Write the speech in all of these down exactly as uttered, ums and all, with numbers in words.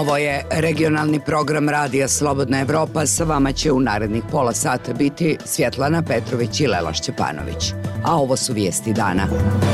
Ovo je regionalni program Radija Slobodna Evropa. Sa vama će u narednih pola sata biti Svjetlana Petrović i Lela Šćepanović. A ovo su vijesti dana.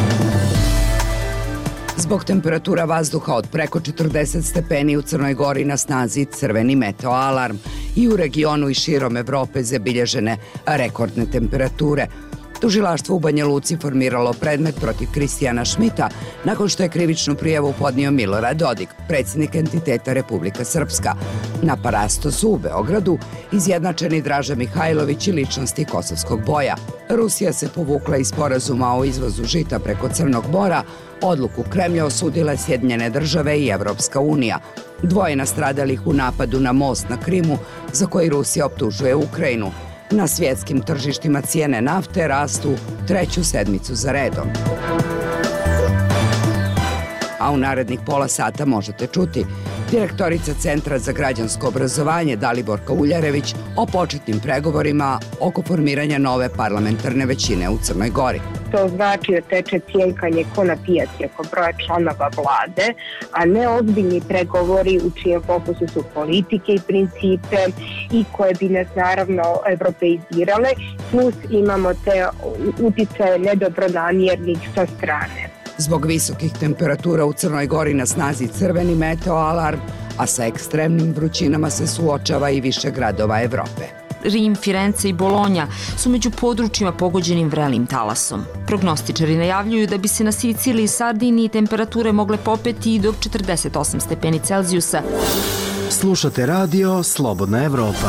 Zbog temperatura vazduha od preko četrdeset stepeni u Crnoj Gori na snazi crveni meteo alarm i u regionu i širom Evrope zabilježene rekordne temperature. Tužilaštvo u Banja Luci formiralo predmet protiv Kristijana Šmita nakon što je krivičnu prijavu podnio Milorad Dodik, predsjednik entiteta Republika Srpska. Na Parastosu u Beogradu izjednačeni Draža Mihajlović i ličnosti kosovskog boja. Rusija se povukla iz sporazuma o izvozu žita preko Crnog mora. Odluku Kremlja osudile Sjedinjene države i Evropska unija. Dvoje nastradalih u napadu na most na Krimu za koji Rusija optužuje Ukrajinu. Na svjetskim tržištima cijene nafte rastu treću sedmicu za redom. A u narednih pola sata možete čuti direktorica Centra za građansko obrazovanje Daliborka Uljarević o početnim pregovorima oko formiranja nove parlamentarne većine u Crnoj Gori. To znači da teče cjenjkanje ko na pijaci oko broja članova vlade, a ne ozbiljni pregovori u čijem fokusu su politike i principe i koje bi nas naravno evropeizirale, plus imamo te uticaje nedobronamjernih sa strane. Zbog visokih temperatura u Crnoj Gori na snazi crveni meteo alarm, a sa ekstremnim vrućinama se suočava i više gradova Evrope. Rim, Firence i Bolonja su među područjima pogođenim vrelim talasom. Prognostičari najavljuju da bi se na Siciliji i Sardiniji temperature mogle popeti i do četrdeset osam stepeni Celzijusa. Slušate radio Slobodna Evropa.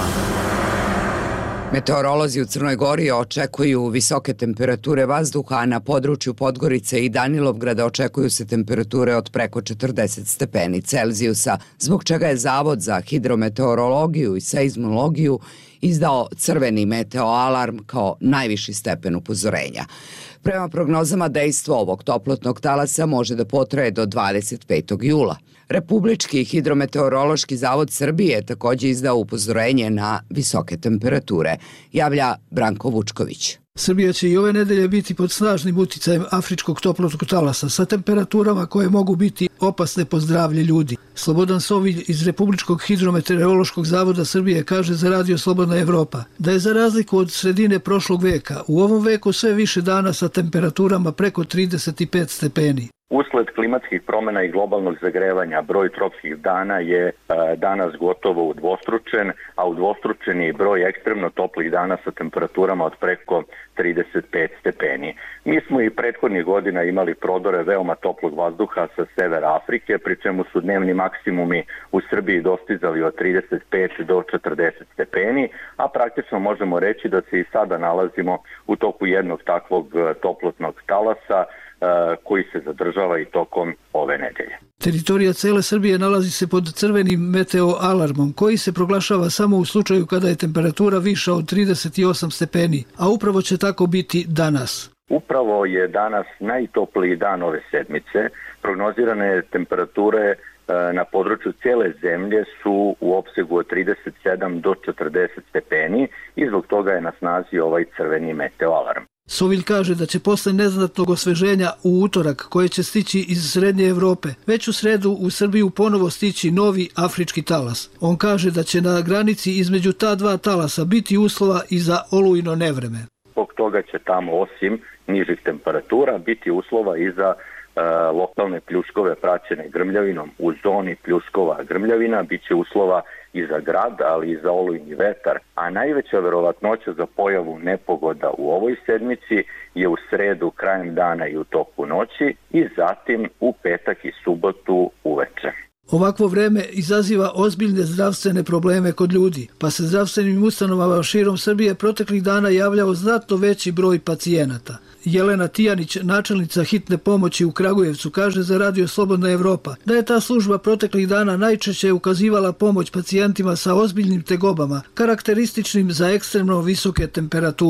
Meteorolozi u Crnoj Gori očekuju visoke temperature vazduha, a na području Podgorice i Danilovgrada očekuju se temperature od preko četrdeset stepeni Celzijusa, zbog čega je Zavod za hidrometeorologiju i seizmologiju izdao crveni meteo alarm kao najviši stepen upozorenja. Prema prognozama, dejstvo ovog toplotnog talasa može da potraje do dvadeset petog jula. Republički hidrometeorološki zavod Srbije je također izdao upozorenje na visoke temperature, javlja Branko Vučković. Srbija će i ove nedelje biti pod snažnim uticajem afričkog toplotnog talasa sa temperaturama koje mogu biti opasne po zdravlje ljudi. Slobodan Sovilj iz Republičkog hidrometeorološkog zavoda Srbije kaže za radio Slobodna Evropa da je za razliku od sredine prošlog veka u ovom veku sve više dana sa temperaturama preko trideset pet stepeni. Usled klimatskih promjena i globalnog zagrevanja broj tropskih dana je e, danas gotovo udvostručen, a udvostručen je i broj ekstremno toplih dana sa temperaturama od preko trideset pet stepeni. Mi smo i prethodnih godina imali prodore veoma toplog vazduha sa severa Afrike, pri čemu su dnevni maksimumi u Srbiji dostizali od trideset pet do četrdeset stepeni, a praktično možemo reći da se i sada nalazimo u toku jednog takvog toplotnog talasa koji se zadržava i tokom ove nedelje. Teritorija cele Srbije nalazi se pod crvenim meteo alarmom, koji se proglašava samo u slučaju kada je temperatura viša od trideset osam stepeni, a upravo će tako biti danas. Upravo je danas najtopliji dan ove sedmice. Prognozirane temperature na području cijele zemlje su u opsegu od trideset sedam do četrdeset stepeni i zbog toga je na snazi ovaj crveni meteo alarm. Sovilj kaže da će posle neznatnog osveženja u utorak, koje će stići iz Srednje Evrope, već u sredu u Srbiju ponovo stići novi afrički talas. On kaže da će na granici između ta dva talasa biti uslova i za olujno nevreme. Zbog toga će tamo osim nižih temperatura biti uslova i za e, lokalne pljuskove praćene grmljavinom. U zoni pljuskova grmljavina bit će uslova i za grad, ali i za olujni vetar, a najveća verovatnoća za pojavu nepogoda u ovoj sedmici je u sredu krajem dana i u toku noći i zatim u petak i subotu uveče. Ovakvo vreme izaziva ozbiljne zdravstvene probleme kod ljudi, pa se zdravstvenim ustanovama širom Srbije proteklih dana javljao znatno veći broj pacijenata. Jelena Tijanić, načelnica hitne pomoći u Kragujevcu, kaže za radio Slobodna Evropa da je ta služba proteklih dana najčešće ukazivala pomoć pacijentima sa ozbiljnim tegobama, karakterističnim za ekstremno visoke temperature.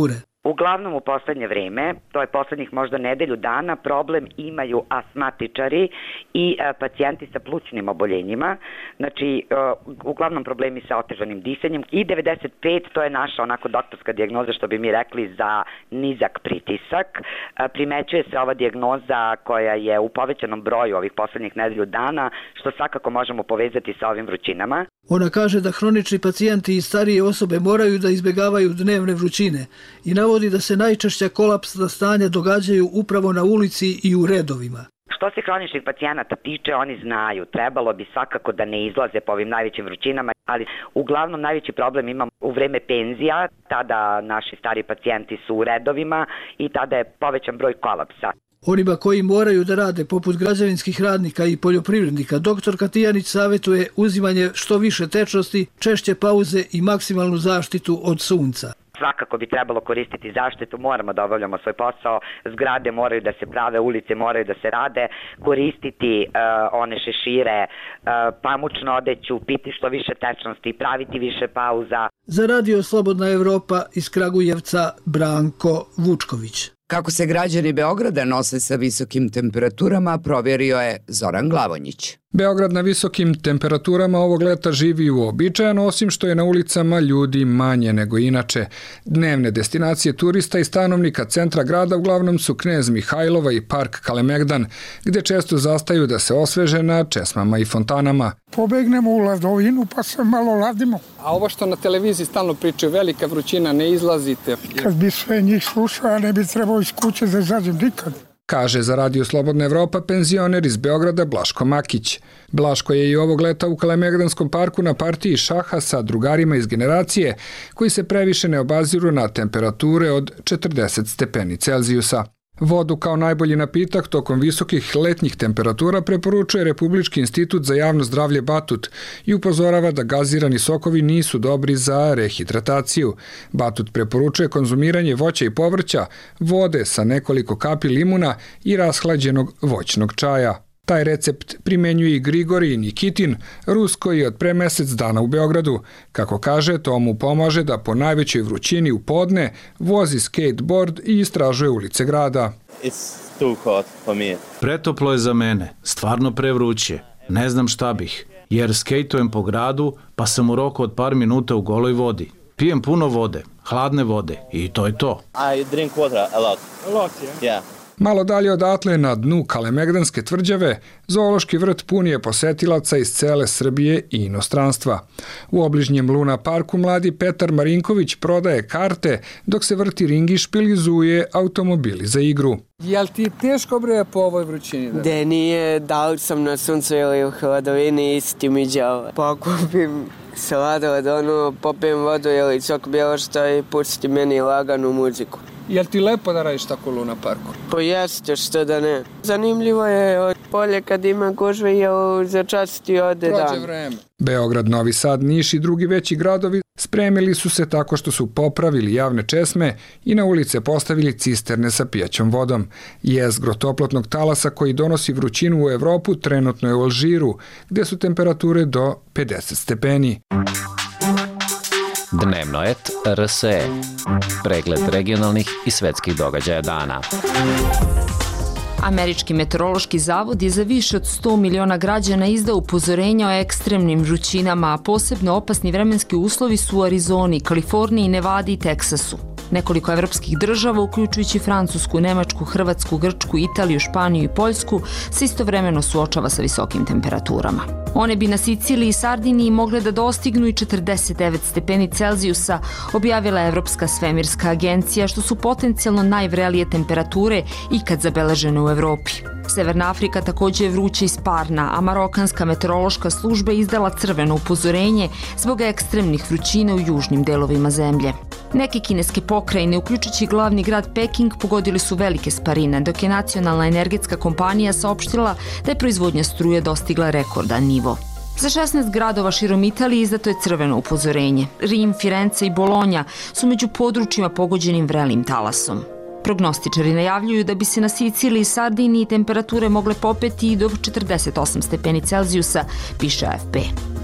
Uglavnom u poslednje vreme, to je poslednjih možda nedelju dana, problem imaju astmatičari i e, pacijenti sa plućnim oboljenjima, znači e, uglavnom problemi sa otežanim disanjem i devedeset pet, to je naša onako doktorska dijagnoza što bi mi rekli za nizak pritisak. E, primećuje se ova dijagnoza koja je u povećanom broju ovih poslednjih nedelju dana, što svakako možemo povezati sa ovim vrućinama. Ona kaže da hronični pacijenti i starije osobe moraju da izbjegavaju dnevne vrućine i navodi da se najčešća kolapsna stanja događaju upravo na ulici i u redovima. Što se hroničnih pacijenata tiče, oni znaju, trebalo bi svakako da ne izlaze po ovim najvećim vrućinama, ali uglavnom najveći problem imamo u vreme penzija, tada naši stari pacijenti su u redovima i tada je povećan broj kolapsa. Onima koji moraju da rade, poput građevinskih radnika i poljoprivrednika, doktorka Tijanić savjetuje uzimanje što više tečnosti, češće pauze i maksimalnu zaštitu od sunca. Svakako bi trebalo koristiti zaštitu, moramo da obavljamo svoj posao, zgrade moraju da se prave, ulice moraju da se rade, koristiti uh, one šešire, uh, pamučnu odeću, piti što više tečnosti, praviti više pauza. Za Radio Slobodna Evropa iz Kragujevca Branko Vučković. Kako se građani Beograda nose sa visokim temperaturama, provjerio je Zoran Glavonjić. Beograd na visokim temperaturama ovog leta živi uobičajeno, osim što je na ulicama ljudi manje nego inače. Dnevne destinacije turista i stanovnika centra grada uglavnom su Knez Mihajlova i park Kalemegdan, gde često zastaju da se osveže na česmama i fontanama. Pobegnemo u ladovinu pa se malo ladimo. A ovo što na televiziji stalno pričaju, velika vrućina, ne izlazite. Kad bi sve njih slušao, ja ne bi trebao iz kuće da izađem nikad. Kaže za Radio Slobodna Evropa penzioner iz Beograda Blaško Makić. Blaško je i ovog leta u Kalemegdanskom parku na partiji šaha sa drugarima iz generacije koji se previše ne obaziru na temperature od četrdeset stepeni Celzijusa. Vodu kao najbolji napitak tokom visokih letnjih temperatura preporučuje Republički institut za javno zdravlje Batut i upozorava da gazirani sokovi nisu dobri za rehidrataciju. Batut preporučuje konzumiranje voća i povrća, vode sa nekoliko kapi limuna i rashlađenog voćnog čaja. Taj recept primenjuje i Grigorij Nikitin, Rus koji je od pre mesec dana u Beogradu. Kako kaže, to mu pomaže da po najvećoj vrućini u podne vozi skateboard i istražuje ulice grada. Pretoplo je za mene, stvarno prevruće. Ne znam šta bih, jer skejtujem po gradu pa sam u roku od par minuta u goloj vodi. Pijem puno vode, hladne vode i to je to. I drink water a lot. A lot, yeah. Yeah. Malo dalje odatle, na dnu Kalemegdanske tvrđave, zoološki vrt pun je posetilaca iz cele Srbije i inostranstva. U obližnjem Luna parku mladi Petar Marinković prodaje karte, dok se vrti ringišpil i zuje automobili za igru. Jel ti teško bre po ovoj vrućini? Da? De nije, da li sam na suncu ili u hladovini, isti mi đava. Pokupim sladoled, ono, popijem vodu ili sok bilo što i pusti meni laganu muziku. Jel ti lepo da radiš tako u Luna parku? Pa jeste, što da ne. Zanimljivo je od polje kad ima gužve, jel za čas ti ode dan. Prođe vreme. Beograd, Novi Sad, Niš i drugi veći gradovi spremili su se tako što su popravili javne česme i na ulice postavili cisterne sa pijaćom vodom. Jezgro toplotnog talasa koji donosi vrućinu u Evropu trenutno je u Alžiru, gde su temperature do pedeset stepeni. Dnevnoet R S E. Pregled regionalnih i svetskih događaja dana. Američki meteorološki zavod je za više od sto miliona građana izdao upozorenja o ekstremnim vrućinama, a posebno opasni vremenski uslovi su u Arizoni, Kaliforniji, Nevadi i Teksasu. Nekoliko evropskih država, uključujući Francusku, Nemačku, Hrvatsku, Grčku, Italiju, Španiju i Poljsku, se istovremeno suočava sa visokim temperaturama. One bi na Siciliji i Sardiniji mogle da dostignu i četrdeset devet stepeni Celzijusa, objavila je Evropska svemirska agencija, što su potencijalno najvrelije temperature ikad zabeležene u Evropi. Severna Afrika također je vruća i sparna, a marokanska meteorološka služba je izdala crveno upozorenje zbog ekstremnih vrućina u južnim delovima zemlje. Neke kineske pokrajine, uključujući glavni grad Peking, pogodili su velike sparine, dok je nacionalna energetska kompanija saopštila da je proizvodnja struje dostigla rekordan nivo. Za šesnaest gradova širom Italije izdato je crveno upozorenje. Rim, Firence i Bolonja su među područjima pogođenim vrelim talasom. Prognostičari najavljuju da bi se na Siciliji i Sardiniji temperature mogle popeti i do četrdeset osam stepeni Celzijusa, piše A F P.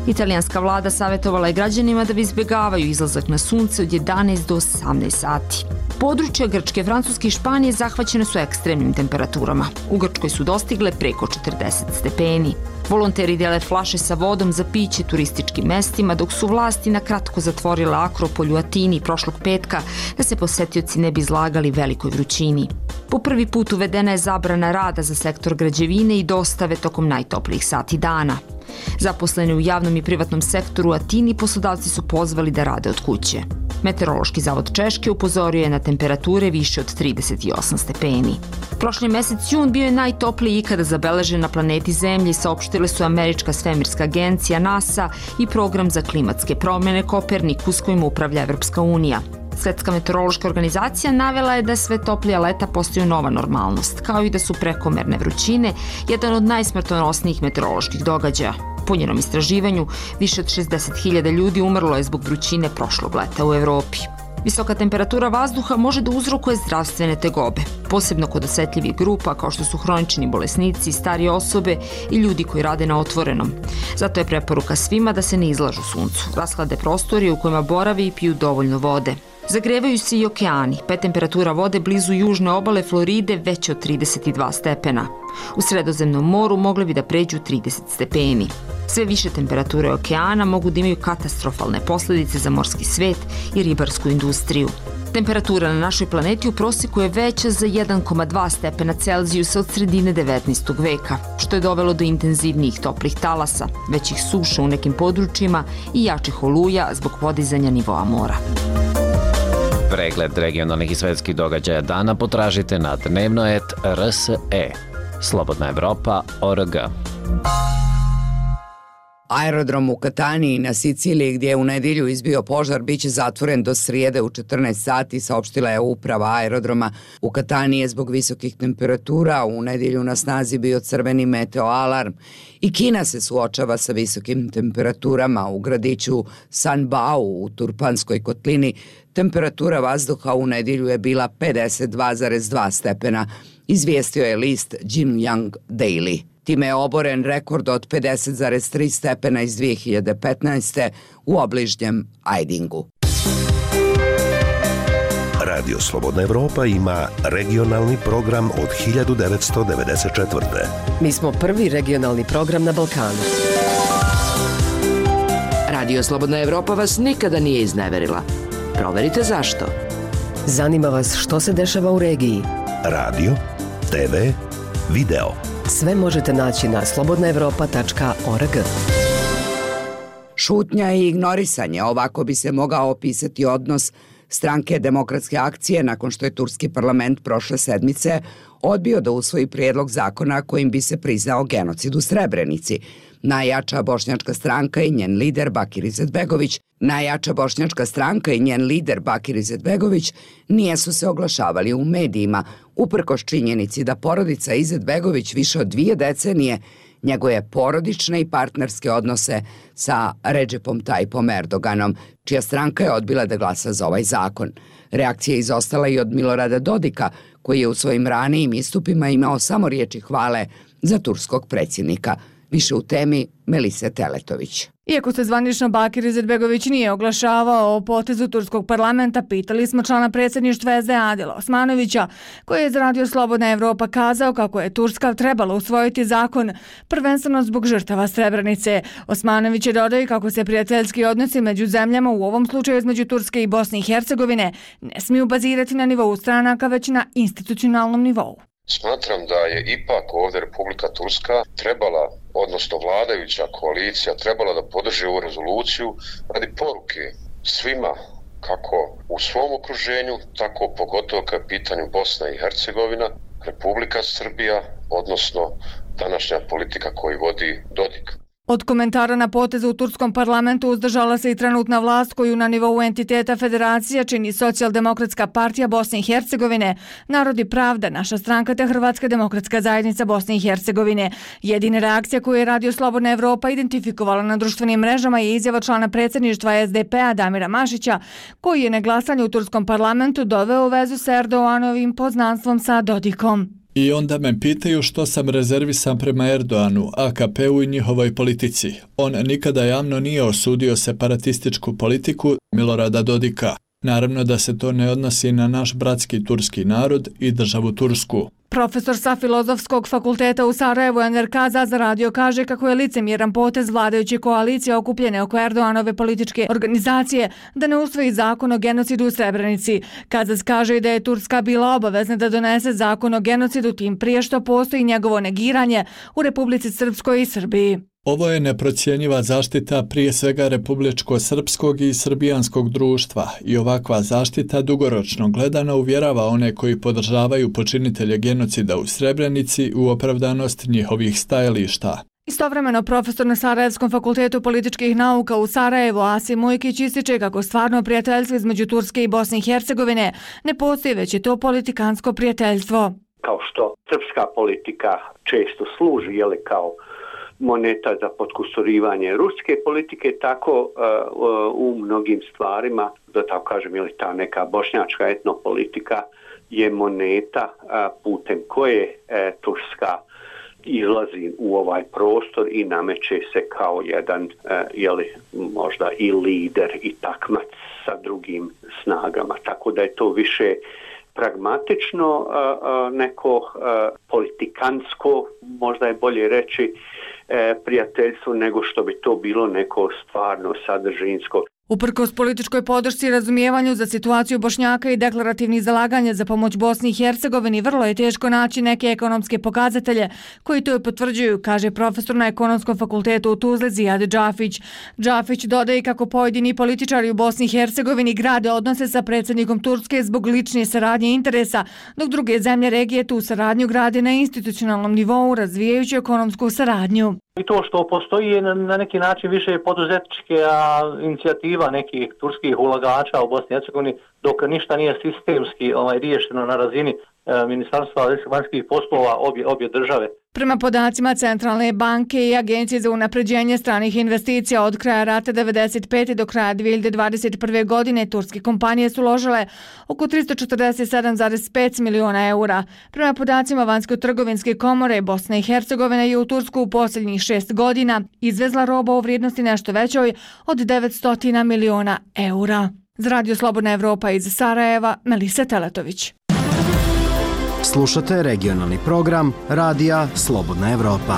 Italijanska vlada savjetovala je građanima da bi izbjegavaju izlazak na sunce od jedanaest do osamnaest sati. Područja Grčke, Francuske i Španije zahvaćene su ekstremnim temperaturama. U Grčkoj su dostigle preko četrdeset stepeni. Volonteri dele flaše sa vodom za piće turističkim mestima, dok su vlasti na kratko zatvorile Akropolj u Atini prošlog petka da se posetioci ne bi izlagali velikoj vrućini. Po prvi put uvedena je zabrana rada za sektor građevine i dostave tokom najtoplijih sati dana. Zaposleni u javnom i privatnom sektoru u Atini poslodavci su pozvali da rade od kuće. Meteorološki zavod Češke upozorio je na temperature više od trideset osam stepeni. Prošli mesec jun bio je najtopliji ikada zabeležen na planeti Zemlji, saopštile su Američka svemirska agencija NASA i program za klimatske promjene Kopernikus kojim upravlja Evropska unija. Svetska meteorološka organizacija navela je da sve toplija leta postaju nova normalnost, kao i da su prekomerne vrućine jedan od najsmrtonosnijih meteoroloških događaja. Po njenom istraživanju, više od šezdeset hiljada ljudi umrlo je zbog vrućine prošlog leta u Evropi. Visoka temperatura vazduha može da uzrokuje zdravstvene tegobe, posebno kod osetljivih grupa kao što su hronični bolesnici, starije osobe i ljudi koji rade na otvorenom. Zato je preporuka svima da se ne izlažu suncu, rashlade prostorije u kojima borave i piju dovoljno vode. Zagrevaju se i okeani, pa je temperatura vode blizu južne obale Floride veća od trideset dva stepena. U Sredozemnom moru mogle bi da pređu trideset stepeni. Sve više temperature okeana mogu da imaju katastrofalne posljedice za morski svet i ribarsku industriju. Temperatura na našoj planeti u prosjeku je veća za jedan zarez dva stepena Celzijusa od sredine devetnaestog veka, što je dovelo do intenzivnijih toplih talasa, većih suša u nekim područjima i jačih oluja zbog podizanja nivoa mora. Pregled regionalnih i svetskih događaja dana potražite na dnevno et er es e. Slobodna Evropa tačka org. Aerodrom u Kataniji na Siciliji gdje je u nedjelju izbio požar biće zatvoren do srijede u četrnaest sati, saopštila je uprava aerodroma. U Kataniji je zbog visokih temperatura u nedjelju na snazi bio crveni meteo alarm. I Kina se suočava sa visokim temperaturama. U gradiću Sanbao u Turpanskoj kotlini temperatura vazduha u nedjelju je bila pedeset dva zarez dva stepena, izvijestio je list Xinjiang Daily. Time je oboren rekord od pedeset zarez tri stepena iz dvije hiljade petnaeste. u obližnjem Ajdingu. Radio Slobodna Evropa ima regionalni program od hiljadu devetsto devedeset četvrte. Mi smo prvi regionalni program na Balkanu. Radio Slobodna Evropa vas nikada nije izneverila. Proverite zašto. Zanima vas što se dešava u regiji. Radio, te ve, video. Sve možete naći na slobodna evropa tačka org. Šutnja i ignorisanje, ovako bi se mogao opisati odnos stranke Demokratske akcije nakon što je turski parlament prošle sedmice odbio da usvoji prijedlog zakona kojim bi se priznao genocid u Srebrenici. Najjača bošnjačka stranka i njen lider Bakir Izetbegović, najjača bošnjačka stranka i njen lider Bakir Izetbegović nijesu se oglašavali u medijima, uprkos činjenici da porodica Izetbegović više od dvije decenije njeguje porodične i partnerske odnose sa Redžepom Tajipom Erdoganom, čija stranka je odbila da glasa za ovaj zakon. Reakcija je izostala i od Milorada Dodika, koji je u svojim ranijim istupima imao samo riječi hvale za turskog predsjednika. Više u temi Melise Teletović. Iako se zvanično Bakir Izetbegović nije oglašavao o potezu turskog parlamenta, pitali smo člana predsjedništva es de a Adila Osmanovića, koji je izradio Slobodna Evropa kazao kako je Turska trebala usvojiti zakon prvenstveno zbog žrtava Srebrenice. Osmanović je dodao i kako se prijateljski odnosi među zemljama, u ovom slučaju između Turske i Bosne i Hercegovine, ne smiju bazirati na nivou stranaka, već na institucionalnom nivou. Smatram da je ipak ovdje Republika Turska trebala, odnosno vladajuća koalicija, trebala da podrži ovu rezoluciju radi poruke svima, kako u svom okruženju, tako pogotovo kad je pitanju Bosna i Hercegovina, Republika Srbija, odnosno današnja politika koju vodi Dodik. Od komentara na potezu u turskom parlamentu uzdržala se i trenutna vlast koju na nivou entiteta federacija čini Socijaldemokratska partija Bosne i Hercegovine, Narod i pravda, naša stranka te Hrvatska demokratska zajednica Bosne i Hercegovine. Jedina reakcija koju je Radio Slobodna Evropa identifikovala na društvenim mrežama je izjava člana predsjedništva es de pe a Damira Mašića, koji je na glasanju u turskom parlamentu doveo u vezu sa Erdoganovim poznanstvom sa Dodikom. I onda me pitaju što sam rezervisan prema Erdoanu, A K P-u i njihovoj politici. On nikada javno nije osudio separatističku politiku Milorada Dodika. Naravno da se to ne odnosi na naš bratski turski narod i državu Tursku. Profesor sa Filozofskog fakulteta u Sarajevu Enver Kaza za radio kaže kako je licemjeran potez vladajuće koalicije okupljene oko Erdoganove političke organizacije da ne usvoji zakon o genocidu u Srebrenici. Kazas kaže i da je Turska bila obavezna da donese zakon o genocidu tim prije što postoji njegovo negiranje u Republici Srpskoj i Srbiji. Ovo je neprocjenjiva zaštita prije svega republičko-srpskog i srbijanskog društva i ovakva zaštita dugoročno gledano uvjerava one koji podržavaju počinitelje genocida u Srebrenici u opravdanost njihovih stajališta. Istovremeno, profesor na Sarajevskom fakultetu političkih nauka u Sarajevu Asim Mujkić ističe kako stvarno prijateljstvo između Turske i Bosne i Hercegovine ne postoji, već je to politikansko prijateljstvo. Kao što srpska politika često služi, je li kao moneta za potkusurivanje ruske politike, tako uh, u mnogim stvarima, da tako kažem, ili ta neka bošnjačka etnopolitika je moneta uh, putem koje uh, Turska izlazi u ovaj prostor i nameće se kao jedan, uh, jeli, možda i lider i takmac sa drugim snagama. Tako da je to više pragmatično, uh, uh, neko uh, politikansko, možda je bolje reći, prijateljstvo nego što bi to bilo neko stvarno sadržinsko. Uprkos političkoj podršci i razumijevanju za situaciju Bošnjaka i deklarativnih zalaganja za pomoć Bosni i Hercegovini, vrlo je teško naći neke ekonomske pokazatelje koji to potvrđuju, kaže profesor na Ekonomskom fakultetu u Tuzli Zijad Džafić. Džafić dodaje kako pojedini političari u Bosni i Hercegovini grade odnose sa predsjednikom Turske zbog lične saradnje i interesa, dok druge zemlje regije tu saradnju grade na institucionalnom nivou razvijajući ekonomsku saradnju. I to što postoji na, na neki način više poduzetničke inicijativa nekih turskih ulagača u Bosni i Hercegovini, dok ništa nije sistemski ovaj, riješeno na razini e, Ministarstva vanjskih poslova obje, obje države. Prema podacima Centralne banke i Agencije za unapređenje stranih investicija od kraja rata devedeset pete do kraja dvije hiljade dvadeset prve. godine turske kompanije su uložile oko tristo četrdeset sedam zarez pet miliona eura. Prema podacima Vanjsko-trgovinske komore, Bosna i Hercegovina je u Tursku u posljednjih šest godina izvezla roba u vrijednosti nešto većoj od devetsto miliona eura. Za Radio Slobodna Evropa iz Sarajeva, Melisa Teletović. Slušate regionalni program Radija Slobodna Evropa.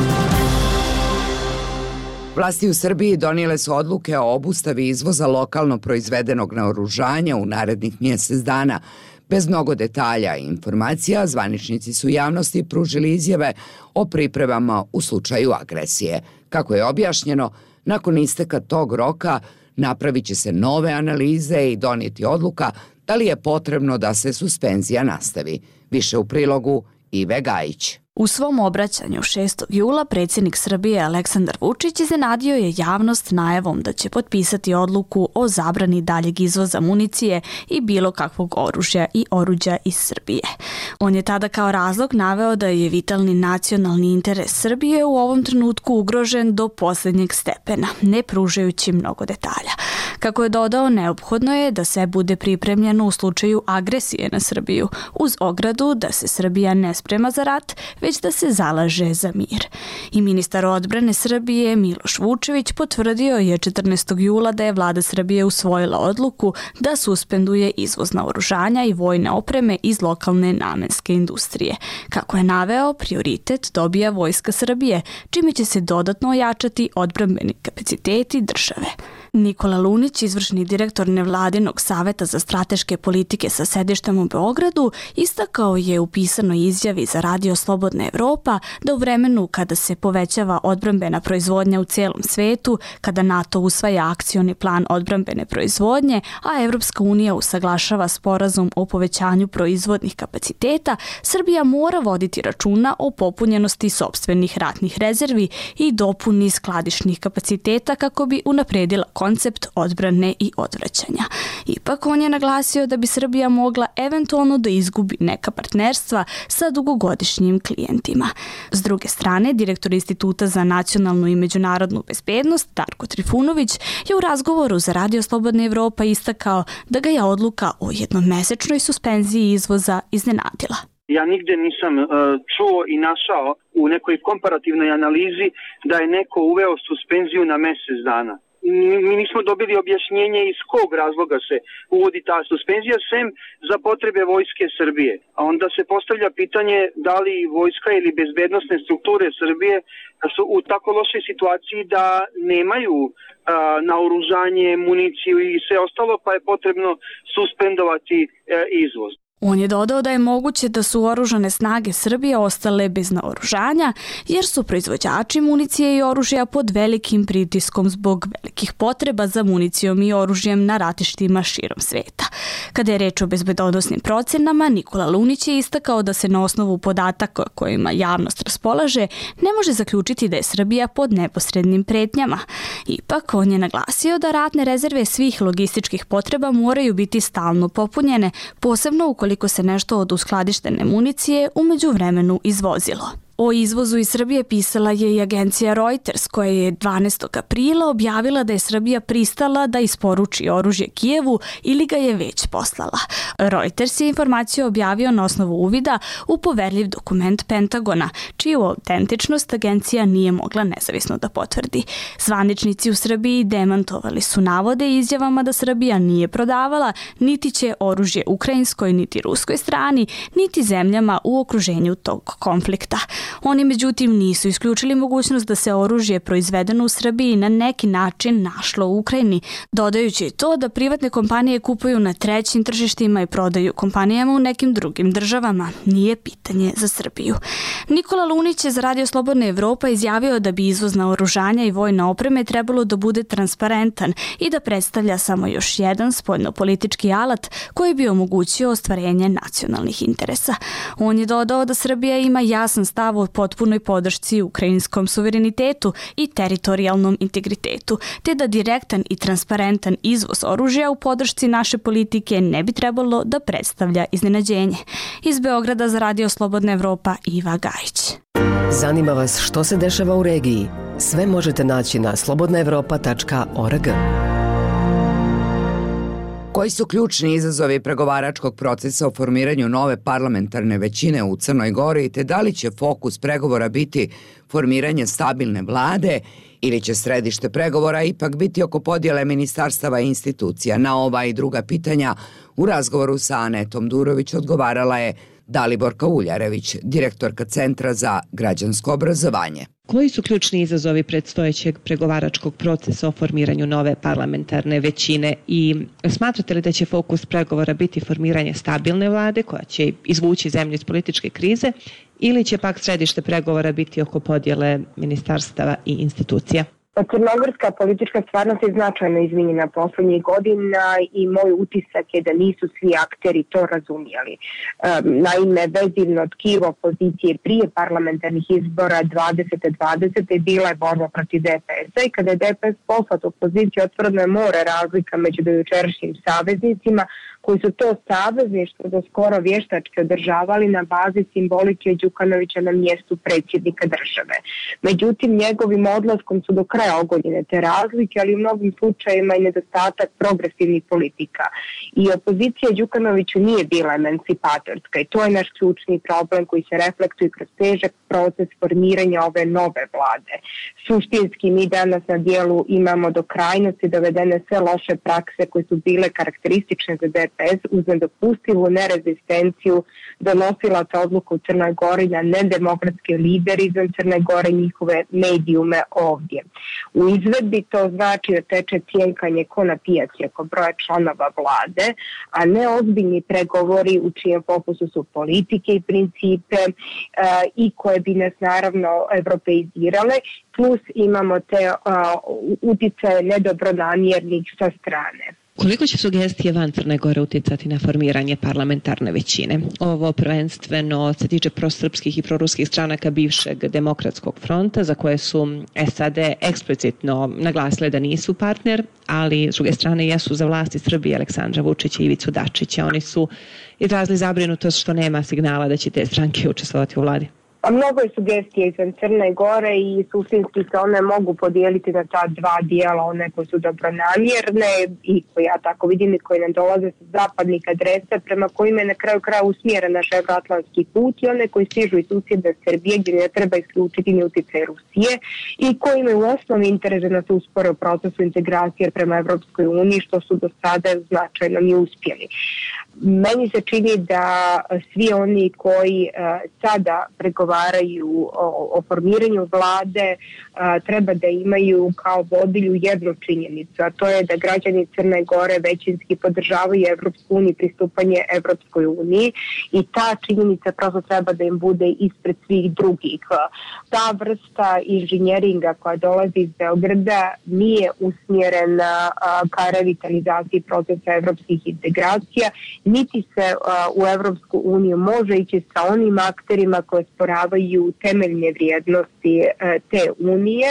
Vlasti u Srbiji donijele su odluke o obustavi izvoza lokalno proizvedenog naoružanja u narednih mjesec dana. Bez mnogo detalja i informacija, zvaničnici su javnosti pružili izjave o pripremama u slučaju agresije. Kako je objašnjeno, nakon isteka tog roka napravit će se nove analize i donijeti odluka da li je potrebno da se suspenzija nastavi. Više u prilogu Ive Gajić. U svom obraćanju šestog jula predsjednik Srbije Aleksandar Vučić iznenadio je javnost najavom da će potpisati odluku o zabrani daljeg izvoza municije i bilo kakvog oružja i oruđa iz Srbije. On je tada kao razlog naveo da je vitalni nacionalni interes Srbije u ovom trenutku ugrožen do posljednjeg stepena, ne pružajući mnogo detalja. Kako je dodao, neophodno je da sve bude pripremljeno u slučaju agresije na Srbiju, uz ogradu da se Srbija ne sprema za rat, već da se zalaže za mir. I ministar odbrane Srbije Miloš Vučević potvrdio je četrnaestog jula da je vlada Srbije usvojila odluku da suspenduje izvoz naoružanja i vojne opreme iz lokalne namenske industrije. Kako je naveo, prioritet dobija Vojska Srbije, čime će se dodatno ojačati odbrambeni kapaciteti države. Nikola Lunić, izvršni direktor Nevladinog saveta za strateške politike sa sedištem u Beogradu, istakao je u pisanoj izjavi za Radio Slobodna Evropa da u vremenu kada se povećava odbrambena proizvodnja u cijelom svetu, kada NATO usvaja akcioni plan odbrambene proizvodnje, a Evropska unija usaglašava sporazum o povećanju proizvodnih kapaciteta, Srbija mora voditi računa o popunjenosti sopstvenih ratnih rezervi i dopuni skladišnih kapaciteta kako bi unapredila koncept odbrane i odvraćanja. Ipak on je naglasio da bi Srbija mogla eventualno da izgubi neka partnerstva sa dugogodišnjim klijentima. S druge strane, direktor Instituta za nacionalnu i međunarodnu bezbednost Darko Trifunović je u razgovoru za Radio Slobodna Evropa istakao da ga je odluka o jednomesečnoj suspenziji izvoza iznenadila. Ja nigde nisam uh, čuo i našao u nekoj komparativnoj analizi da je neko uveo suspenziju na mesec dana. Mi nismo dobili objašnjenje iz kog razloga se uvodi ta suspenzija, sem za potrebe Vojske Srbije. A onda se postavlja pitanje da li vojska ili bezbednosne strukture Srbije su u tako lošoj situaciji da nemaju a, naoružanje, municiju i sve ostalo, pa je potrebno suspendovati a, izvoz. On je dodao da je moguće da su oružane snage Srbije ostale bez naoružanja jer su proizvođači municije i oružja pod velikim pritiskom zbog velikih potreba za municijom i oružjem na ratištima širom sveta. Kada je reč o bezbednosnim procenama, Nikola Lunić je istakao da se na osnovu podataka kojima javnost raspolaže ne može zaključiti da je Srbija pod neposrednim pretnjama. Ipak, on je naglasio da ratne rezerve svih logističkih potreba moraju biti stalno popunjene, posebno ukoliko koliko se nešto od uskladištene municije u međuvremenu izvozilo. O izvozu iz Srbije pisala je i agencija Reuters koja je dvanaestog aprila objavila da je Srbija pristala da isporuči oružje Kijevu ili ga je već poslala. Reuters je informaciju objavio na osnovu uvida u poverljiv dokument Pentagona, čiju autentičnost agencija nije mogla nezavisno da potvrdi. Zvaničnici u Srbiji demantovali su navode izjavama da Srbija nije prodavala niti će oružje ukrajinskoj niti ruskoj strani, niti zemljama u okruženju tog konflikta. Oni međutim nisu isključili mogućnost da se oružje proizvedeno u Srbiji na neki način našlo u Ukrajini, dodajući to da privatne kompanije kupuju na trećim tržištima i prodaju kompanijama u nekim drugim državama. Nije pitanje za Srbiju. Nikola Lunić je za Radio Slobodna Evropa izjavio da bi izvoz naoružanja i vojne opreme trebalo da bude transparentan i da predstavlja samo još jedan spoljnopolitički alat koji bi omogućio ostvarenje nacionalnih interesa. On je dodao da Srbija ima jasan stav o potpunoj podršci ukrajinskom suverenitetu i teritorijalnom integritetu, te da direktan i transparentan izvoz oružja u podršci naše politike ne bi trebalo da predstavlja iznenađenje. Iz Beograda za Radio Slobodna Evropa, Iva Gajić. Zanima vas što se dešava u regiji? Sve možete naći na slobodna evropa tačka org. Koji su ključni izazovi pregovaračkog procesa o formiranju nove parlamentarne većine u Crnoj Gori, te da li će fokus pregovora biti formiranje stabilne vlade ili će središte pregovora ipak biti oko podjele ministarstava i institucija? Na ova i druga pitanja u razgovoru sa Anetom Durović odgovarala je Daliborka Uljarević, direktorka Centra za građansko obrazovanje. Koji su ključni izazovi predstojećeg pregovaračkog procesa o formiranju nove parlamentarne većine i smatrate li da će fokus pregovora biti formiranje stabilne vlade koja će izvući zemlju iz političke krize ili će pak središte pregovora biti oko podjele ministarstava i institucija? Crnogorska politička stvarnost je značajno izmenjena poslednjih godina i moj utisak je da nisu svi akteri to razumijeli. Naime, vezivno tkivo opozicije prije parlamentarnih izbora dvadesete dvadesete bila je borba protiv D P S-a i kada je D P S poslat opoziciju, otvoreno je more razlika među dojučerašnjim saveznicima koji su to savezništvo do skoro vještački održavali na bazi simbolike Đukanovića na mjestu predsjednika države. Međutim, njegovim odlaskom su do kraja ogoljene te razlike, ali u mnogim slučajevima i nedostatak progresivnih politika. I opozicija Đukanoviću nije bila emancipatorska i to je naš ključni problem koji se reflektuje kroz težak proces formiranja ove nove vlade. Suštinski mi danas na dijelu imamo do krajnosti dovedene sve loše prakse koje su bile karakteristične za D P S uz nedopustivu nerezistenciju donosilaca odluka u Crnoj Gori na nedemokratske lideri izvan Crne Gore i njihove medijume ovdje. U izvedbi to znači da teče cjenkanje ko na pijaci oko broja članova vlade, a ne ozbiljni pregovori u čijem fokusu su politike i principe e, i koje bi nas naravno evropeizirale, plus imamo te uh, uticaje nedobronamjernih sa strane. Koliko će sugestije van Crne Gore uticati na formiranje parlamentarne većine? Ovo prvenstveno se tiče prosrpskih i proruskih stranaka bivšeg demokratskog fronta za koje su S A D eksplicitno naglasile da nisu partner, ali s druge strane jesu za vlasti Srbije Aleksandra Vučića i Ivicu Dačića. Oni su izrazili zabrinutost što nema signala da će te stranke učestvovati u vladi. Pa mnogo je sugestija izvan Crne Gore i suštinski se one mogu podijeliti na ta dva dijela, one koje su dobronamjerne i koje ja tako vidim i koje nam dolaze sa zapadnih adresa prema kojima je na kraju kraja usmjeren naš euroatlantski put i one koji stižu iz susjedne Srbije gdje ne treba isključiti ni utjecaj Rusije i koji imaju u osnovi interese da se uspore u procesu integracije prema Evropskoj uniji što su do sada značajno ni uspjeli. Meni se čini da svi oni koji uh, sada pregovaraju o, o formiranju vlade uh, treba da imaju kao vodilju jednu činjenicu, a to je da građani Crne Gore većinski podržavaju Evropsku uniju, pristupanje Evropskoj uniji i ta činjenica prosto treba da im bude ispred svih drugih. Ta vrsta inženjeringa koja dolazi iz Beograda nije usmjerena uh, ka revitalizaciji procesa evropskih integracija, niti se uh, u Evropsku uniju može ići sa onim akterima koje sporavaju temeljne vrijednosti uh, te unije,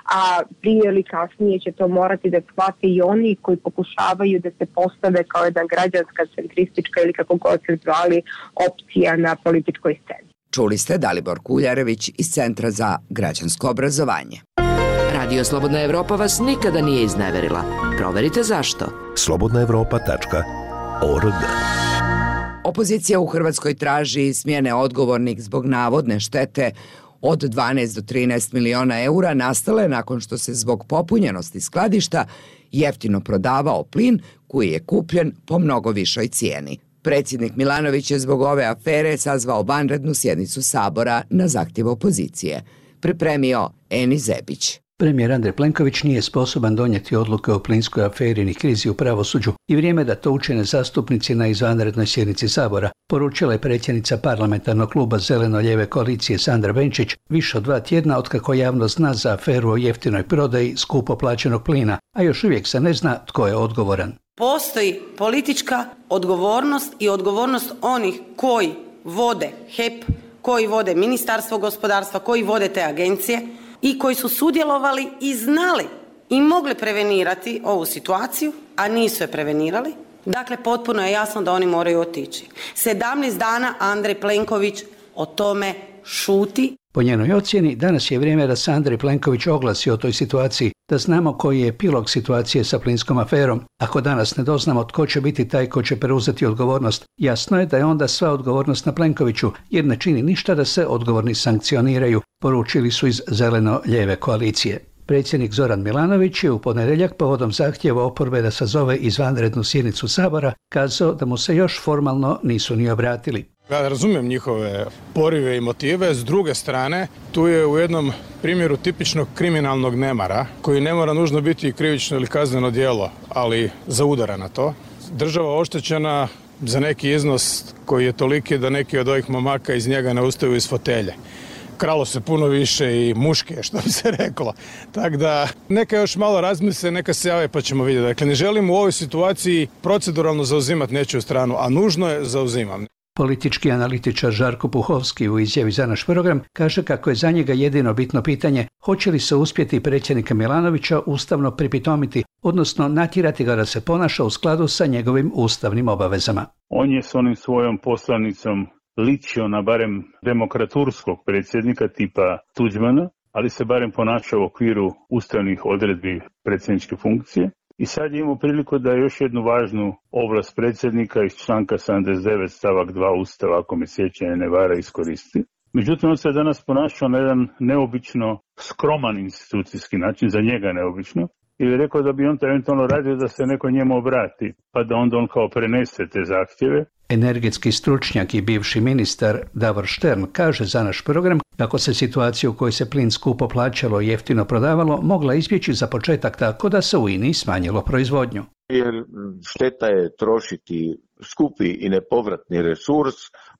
a prije ili kasnije će to morati da shvate i oni koji pokušavaju da se postave kao jedna građanska, centristička ili kako god se zvali opcija na političkoj sceni. Čuli ste Dalibor Kuljarević iz Centra za građansko obrazovanje. Radio Slobodna Evropa vas nikada nije izneverila. Proverite zašto. slobodna evropa tačka org. Opozicija u Hrvatskoj traži smjene odgovornih zbog navodne štete od dvanaest do trinaest miliona eura nastale nakon što se zbog popunjenosti skladišta jeftino prodavao plin koji je kupljen po mnogo višoj cijeni. Predsjednik Milanović je zbog ove afere sazvao vanrednu sjednicu Sabora na zahtjev opozicije. Pripremio Eni Zebić. Premijer Andrej Plenković nije sposoban donijeti odluke o plinskoj aferi ni krizi u pravosuđu i vrijeme da to učine zastupnici na izvanrednoj sjednici Sabora, poručila je predsjednica parlamentarnog kluba Zeleno-lijeve koalicije Sandra Benčić više od dva tjedna otkako javnost zna za aferu o jeftinoj prodaji skupo plaćenog plina, a još uvijek se ne zna tko je odgovoran. Postoji politička odgovornost i odgovornost onih koji vode H E P, koji vode Ministarstvo gospodarstva, koji vode te agencije i koji su sudjelovali i znali i mogli prevenirati ovu situaciju, a nisu je prevenirali. Dakle, potpuno je jasno da oni moraju otići. sedamnaest dana Andrej Plenković o tome šuti. Po njenoj ocjeni, danas je vrijeme da se Andrej Plenković oglasi o toj situaciji, da znamo koji je epilog situacije sa plinskom aferom. Ako danas ne doznamo tko će biti taj ko će preuzeti odgovornost, jasno je da je onda sva odgovornost na Plenkoviću, jer ne čini ništa da se odgovorni sankcioniraju, poručili su iz Zeleno-lijeve koalicije. Predsjednik Zoran Milanović je u ponedjeljak povodom zahtjeva oporbe da sazove izvanrednu sjednicu Sabora kazao da mu se još formalno nisu ni obratili. Ja razumijem njihove porive i motive, s druge strane tu je u jednom primjeru tipičnog kriminalnog nemara koji ne mora nužno biti krivično ili kazneno djelo, ali zaudara na to. Država oštećena za neki iznos koji je toliki da neki od ovih momaka iz njega ne ustaju iz fotelje. Kralo se puno više i muške, što bi se reklo. Tako da neka još malo razmisle, neka se jave pa ćemo vidjeti. Dakle, ne želim u ovoj situaciji proceduralno zauzimati nečiju stranu, a nužno je zauzimam. Politički analitičar Žarko Puhovski u izjavi za naš program kaže kako je za njega jedino bitno pitanje hoće li se uspjeti predsjednika Milanovića ustavno pripitomiti, odnosno natjerati ga da se ponaša u skladu sa njegovim ustavnim obavezama. On je s onim svojom poslanicom ličio na barem demokraturskog predsjednika tipa Tuđmana, ali se barem ponašao u okviru ustavnih odredbi predsjedničke funkcije. I sad imamo priliku da još jednu važnu ovlast predsjednika iz članka sedamdeset devet stavak dva Ustava, ako me sjećanje ne vara, iskoristi. Međutim, on se danas ponašao na jedan neobično skroman institucijski način, za njega neobično, ili rekao da bi on to eventualno radio da se neko njemu obrati, pa da onda on kao prenese te zahtjeve. Energetski stručnjak i bivši ministar Davor Štern kaže za naš program kako se situacija u kojoj se plin skupo plaćalo i jeftino prodavalo mogla izbjeći za početak tako da se u I N A-i smanjilo proizvodnju. Jer šteta je trošiti skupi i nepovratni resurs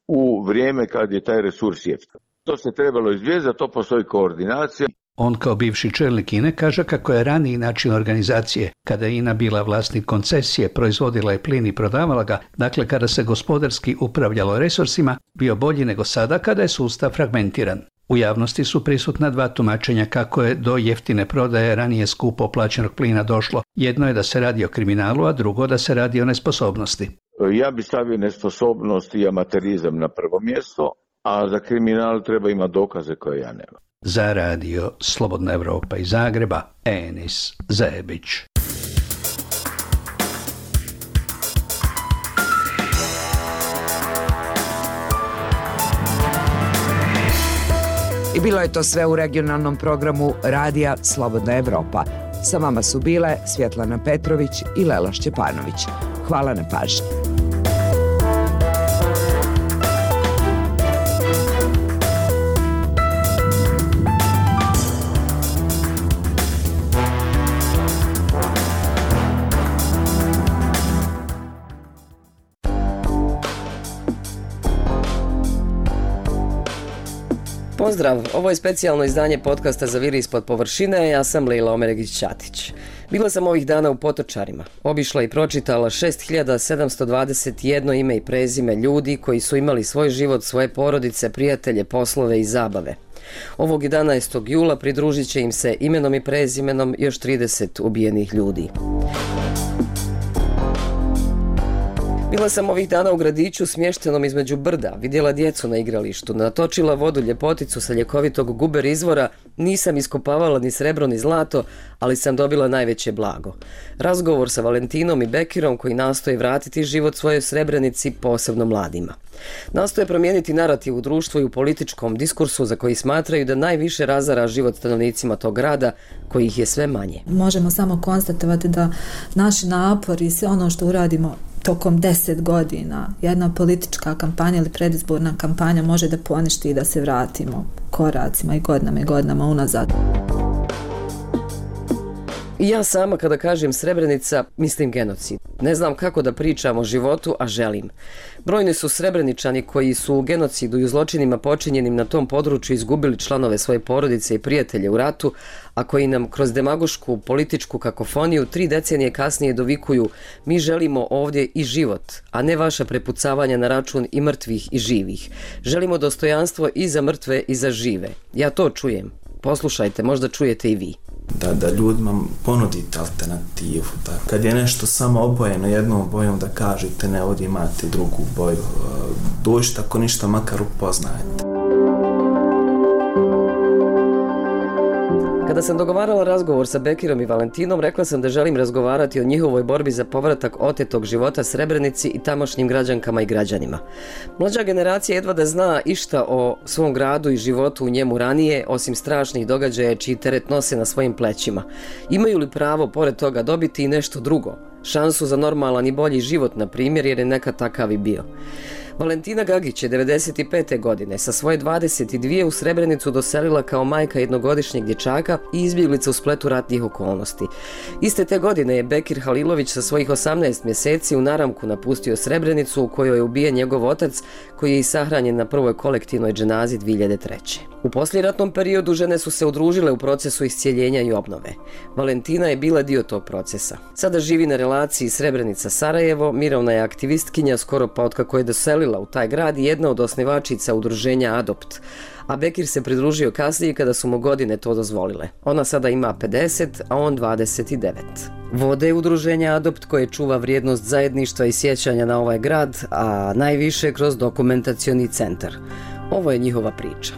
u vrijeme kad je taj resurs jeftin. To se trebalo izbjeći, za to postoji koordinacija. On kao bivši čelnik I N A kaže kako je raniji način organizacije, kada je I N A bila vlasnik koncesije, proizvodila je plin i prodavala ga, dakle kada se gospodarski upravljalo resursima, bio bolji nego sada kada je sustav fragmentiran. U javnosti su prisutna dva tumačenja kako je do jeftine prodaje ranije skupo plaćenog plina došlo. Jedno je da se radi o kriminalu, a drugo da se radi o nesposobnosti. Ja bi stavio nesposobnost i amaterizam na prvo mjesto, a za kriminal treba imati dokaze koje ja nemam. Za radio Slobodna Evropa iz Zagreba, Enis Zebić. I bilo je to sve u regionalnom programu Radija Slobodna Evropa. Sa vama su bile Svjetlana Petrović i Lela Šćepanović. Hvala na pažnji. Pozdrav, ovo je specijalno izdanje podcasta Za viri ispod površine, ja sam Lila Omeregić-Ćatić. Bila sam ovih dana u Potočarima, obišla i pročitala šest hiljada sedamsto dvadeset jedno ime i prezime ljudi koji su imali svoj život, svoje porodice, prijatelje, poslove i zabave. Ovog jedanaestog jula pridružit će im se imenom i prezimenom još trideset ubijenih ljudi. Bila sam ovih dana u gradiću smještenom između brda, vidjela djecu na igralištu, natočila vodu ljepoticu sa ljekovitog guber izvora, nisam iskopavala ni srebro ni zlato, ali sam dobila najveće blago. Razgovor sa Valentinom i Bekirom koji nastoje vratiti život svojoj Srebrenici, posebno mladima. Nastoje promijeniti narativ u društvu i u političkom diskursu za koji smatraju da najviše razara život stanovnicima tog grada, kojih je sve manje. Možemo samo konstatovati da naši napori i sve ono što uradimo tokom deset godina, jedna politička kampanja ili predizborna kampanja može da poništi i da se vratimo koracima i godinama i godinama unazad. I ja sama kada kažem Srebrenica, mislim genocid. Ne znam kako da pričam o životu, a želim. Brojni su Srebreničani koji su u genocidu i u zločinima počinjenim na tom području izgubili članove svoje porodice i prijatelje u ratu, a koji nam kroz demagošku političku kakofoniju tri decenije kasnije dovikuju: mi želimo ovdje i život, a ne vaša prepucavanja na račun i mrtvih i živih. Želimo dostojanstvo i za mrtve i za žive. Ja to čujem. Poslušajte, možda čujete i vi. Da, da ljudima ponudite alternativu. Da. Kad je nešto samo obojeno jednom bojom, da kažete ne, ovdje imate drugu boju. Dođite ako ništa, makar upoznajete. Kada sam dogovarala razgovor sa Bekirom i Valentinom, rekla sam da želim razgovarati o njihovoj borbi za povratak otetog života Srebrenici i tamošnjim građankama i građanima. Mlađa generacija jedva da zna išta o svom gradu i životu u njemu ranije, osim strašnih događaja čiji teret nose na svojim plećima. Imaju li pravo pored toga dobiti i nešto drugo? Šansu za normalan i bolji život, na primjer, jer je nekad takav i bio. Valentina Gagić je devedeset pete godine sa svoje dvadeset dvije u Srebrenicu doselila kao majka jednogodišnjeg dječaka i izbjeglica u spletu ratnih okolnosti. Iste te godine je Bekir Halilović sa svojih osamnaest mjeseci u naramku napustio Srebrenicu u kojoj je ubijen njegov otac, koji je i sahranjen na prvoj kolektivnoj dženazi dvije hiljade treće. U poslijeratnom periodu žene su se udružile u procesu iscijeljenja i obnove. Valentina je bila dio tog procesa. Sada živi na relaciji Srebrenica-Sarajevo, mirovna je aktivistkinja skoro pa otkako je doselila u taj grad i jedna od osnivačica udruženja Adopt. A Bekir se pridružio kasnije kada su mu godine to dozvolile. Ona sada ima pedeset, a on dvadeset devet. Vode udruženja Adopt koje čuva vrijednost zajedništva i sjećanja na ovaj grad, a najviše kroz dokumentacioni centar. Ovo je njihova priča.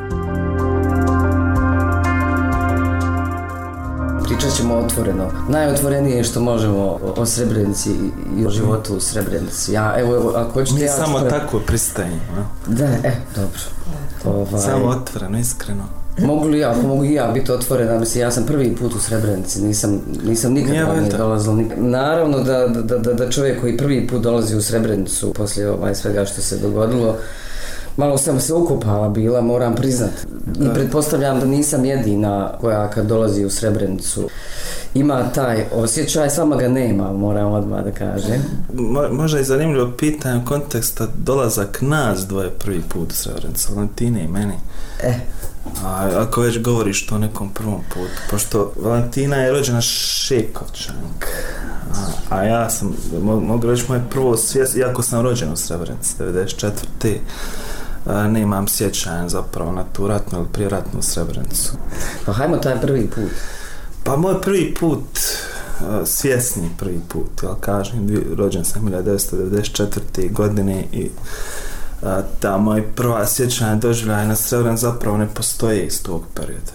Pričat ćemo otvoreno. Najotvorenije što možemo o Srebrenici i o životu u Srebrenici. Ja, evo, evo, ako hoćete... Mi ja samo otvoren... tako pristajimo. Da, e, dobro. Ovaj... Samo otvoreno, iskreno. Mogu li ja, ako mogu i ja biti otvorena, mislim, ja sam prvi put u Srebrenici, nisam, nisam nikad ranije dolazila. Nikad. Naravno da, da, da, da čovjek koji prvi put dolazi u Srebrenicu poslije ovaj svega što se dogodilo, malo sam se ukopala bila, moram priznat. I pretpostavljam da nisam jedina koja kad dolazi u Srebrenicu ima taj osjećaj, sama ga nema, moram odmah da kažem. Mo, možda je zanimljivo pitanje u konteksta dolazak nas dvoje prvi put u Srebrenicu, Valentine i meni. E. A, ako već govoriš to o nekom prvom putu, pošto Valentina je rođena Šekovčanka, a, a ja sam, mo, mogu reći moje prvo svijest, iako sam rođen u Srebrenici, devedeset četvrte A, nemam sjećanja zapravo na tu ratnu ili prijeratnu Srebrenicu. Pa hajmo taj prvi put. Pa moj prvi put, svjesni prvi put, ja kažem, rođen sam hiljadu devetsto devedeset četvrte godine i Ta moja prva sjećanja doživljaja na Srebrenici zapravo ne postoje iz tog perioda.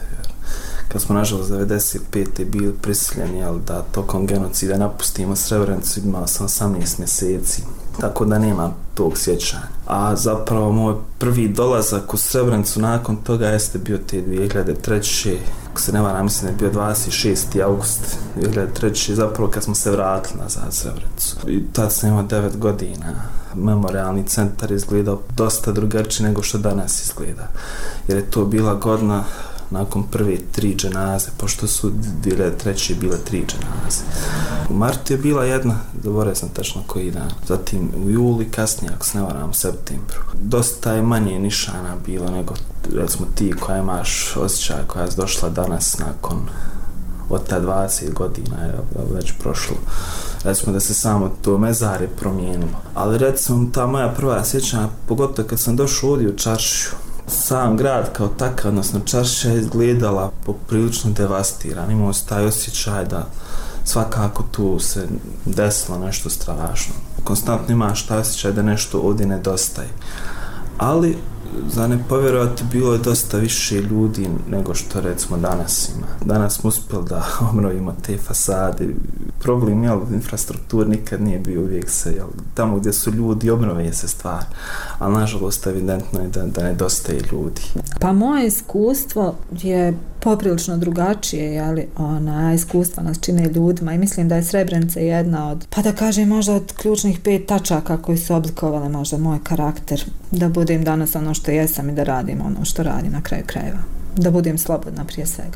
Kad smo nažalost devedeset pete bili prisiljeni jel, da tokom genocida napustimo Srebrenicu, imao sam osamnaest mjeseci, tako da nema tog sjećanja. A zapravo moj prvi dolazak u Srebrenicu nakon toga jeste bio te dvije hiljade treće. Ako se ne varam, mislim da je bio dvadeset šesti august dvije hiljade treće. zapravo kad smo se vratili nazad u Srebrenicu. I tad sam imao devet godina. Memorialni centar izgledao dosta drugačije nego što danas izgleda. Jer je to bila godina nakon prve tri dženaze, pošto su dvije hiljade treće bile tri dženaze. U martu je bila jedna, zaboravio sam tačno koji dan. Zatim u juli, kasnije, ako se ne varam, u septembru. Dosta je manje nišana bilo nego, recimo, ti koja imaš osjećaj koja je došla danas nakon od ta dvadeset godina je već prošlo. Recimo da se samo to mezare promijenilo. Ali recimo ta moja prva sjećanja, pogotovo kad sam došao ovdje u čaršiju, sam grad kao takav, odnosno čaršija je izgledala poprilično devastiran. Imao se taj osjećaj da svakako tu se desilo nešto strašno. Konstantno imaš taj osjećaj da nešto ovdje nedostaje. Ali, za ne povjerovati, bilo je dosta više ljudi nego što recimo danas ima. Danas smo uspjeli da obnovimo te fasade. Problem, jel, infrastruktur nikad nije bio, uvijek se, jel, tamo gdje su ljudi obnove se stvar. Ali nažalost evidentno je da, da nedostaje ljudi. Pa moje iskustvo je poprilično drugačije, jeli, ona iskustva nas čine ljudima i mislim da je Srebrenica jedna od, pa da kažem, možda od ključnih pet tačaka koji su oblikovale možda moj karakter, da budem danas ono što jesam i da radim ono što radim na kraju krajeva, da budem slobodna prije svega,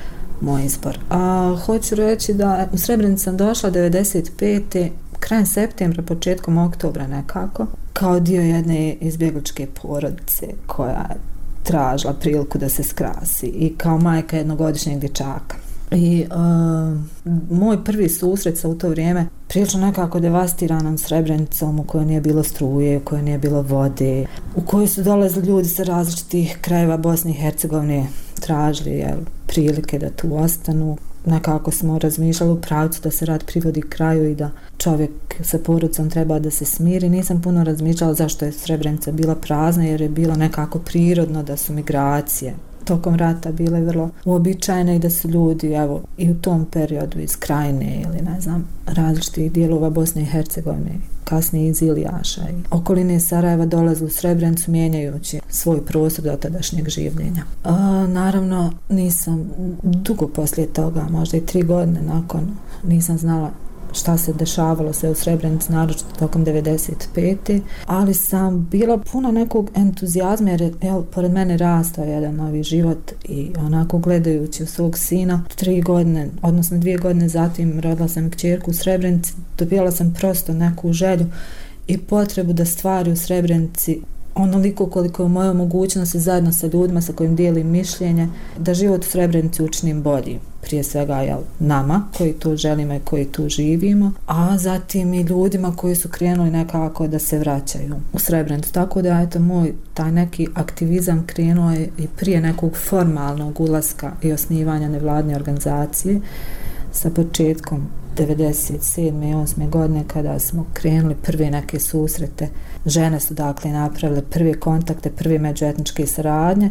moj izbor. A hoću reći da u Srebrenicu sam došla devedeset pete krajem septembra, početkom oktobra nekako, kao dio jedne izbjegličke porodice koja je tražila priliku da se skrasi i kao majka jednogodišnjeg dječaka. I uh, moj prvi susret sa u to vrijeme prilično nekako devastiranom Srebrenicom u kojoj nije bilo struje, u kojoj nije bilo vode, u kojoj su dolazili ljudi sa različitih krajeva Bosne i Hercegovine, tražili jel, prilike da tu ostanu. Nekako smo razmišljali u pravcu da se rad privodi kraju i da čovjek sa porodicom treba da se smiri. Nisam puno razmišljala zašto je Srebrenica bila prazna, jer je bilo nekako prirodno da su migracije tokom rata bile vrlo uobičajene i da su ljudi, evo, i u tom periodu iz Krajine ili ne znam, različitih dijelova Bosne i Hercegovine, kasnije iz Ilijaša i okoline Sarajeva dolaze u Srebrenicu mijenjajući svoj prostor do tadašnjeg življenja. A, naravno, nisam dugo poslije toga, možda i tri godine nakon, nisam znala šta se dešavalo sve u Srebrenici, naročito tokom devedeset pete ali sam bila puna nekog entuzijazma jer je, jel, pored mene rastao jedan novi život i onako gledajući u svog sina tri godine, odnosno dvije godine zatim rodila sam kćerku u Srebrenici, dobila sam prosto neku želju i potrebu da stvari u Srebrenici onoliko koliko je u mojoj mogućnosti zajedno sa ljudima sa kojim dijelim mišljenje, da život u Srebrenici učinim bolji. Prije svega jel, nama koji tu želimo i koji tu živimo, a zatim i ljudima koji su krenuli nekako da se vraćaju u Srebrenicu. Tako da eto, moj taj neki aktivizam krenuo je i prije nekog formalnog ulaska i osnivanja nevladne organizacije sa početkom devedeset sedme i osme godine kada smo krenuli prve neke susrete. Žene su dakle napravile prve kontakte, prve međuetničke saradnje,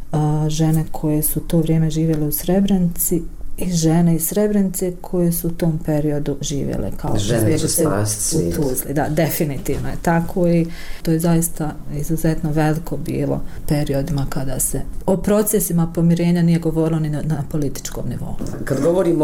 žene koje su to vrijeme živjele u Srebrenici i žene iz Srebrenice koje su u tom periodu živjele kao žene će spasti u Tuzli. Da, definitivno je tako i to je zaista izuzetno veliko bilo periodima kada se o procesima pomirenja nije govorilo ni na, na političkom nivou. Kad govorimo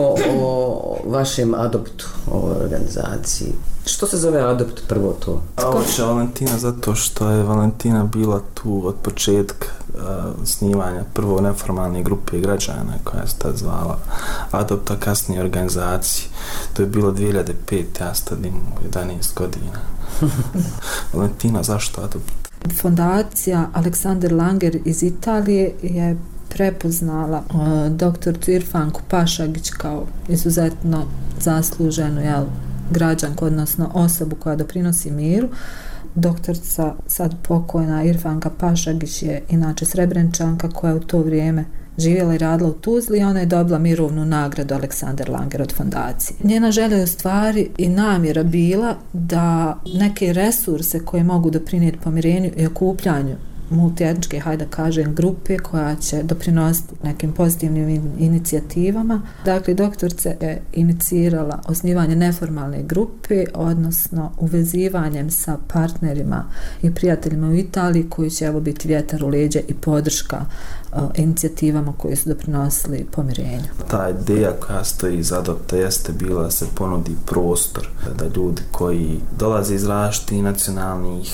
o vašem adoptu, o organizaciji, što se zove adopt prvo to? Uopće Valentina zato što je Valentina bila tu od početka uh, snimanja prvo neformalne grupe građana koja se tad zvala Adopt, a kasnije organizacije. To je bilo dvije hiljade pete ja sad imam jedanaest godina. Valentina, zašto Adopt? Fondacija Aleksander Langer iz Italije je prepoznala uh, doktoricu Irfanku Pašagić kao izuzetno zasluženu, jel, građanku, odnosno osobu koja doprinosi miru. Doktorica, sad pokojna Irfanka Pašagić je inače Srebreničanka koja u to vrijeme živjela i radila u Tuzli i ona je dobila mirovnu nagradu Aleksandar Langer od fondacije. Njena želja je u stvari i namjera bila da neke resurse koje mogu doprinijeti pomirenju i okupljanju multietničke, hajde da kažem, grupe koja će doprinositi nekim pozitivnim inicijativama. Dakle, doktorica je inicirala osnivanje neformalne grupe, odnosno uvezivanjem sa partnerima i prijateljima u Italiji koji će evo biti vjetar u leđa i podrška uh, inicijativama koje su doprinosili pomirenju. Ta ideja koja stoji iza Adopta jeste bila da se ponudi prostor da ljudi koji dolaze iz različitih nacionalnih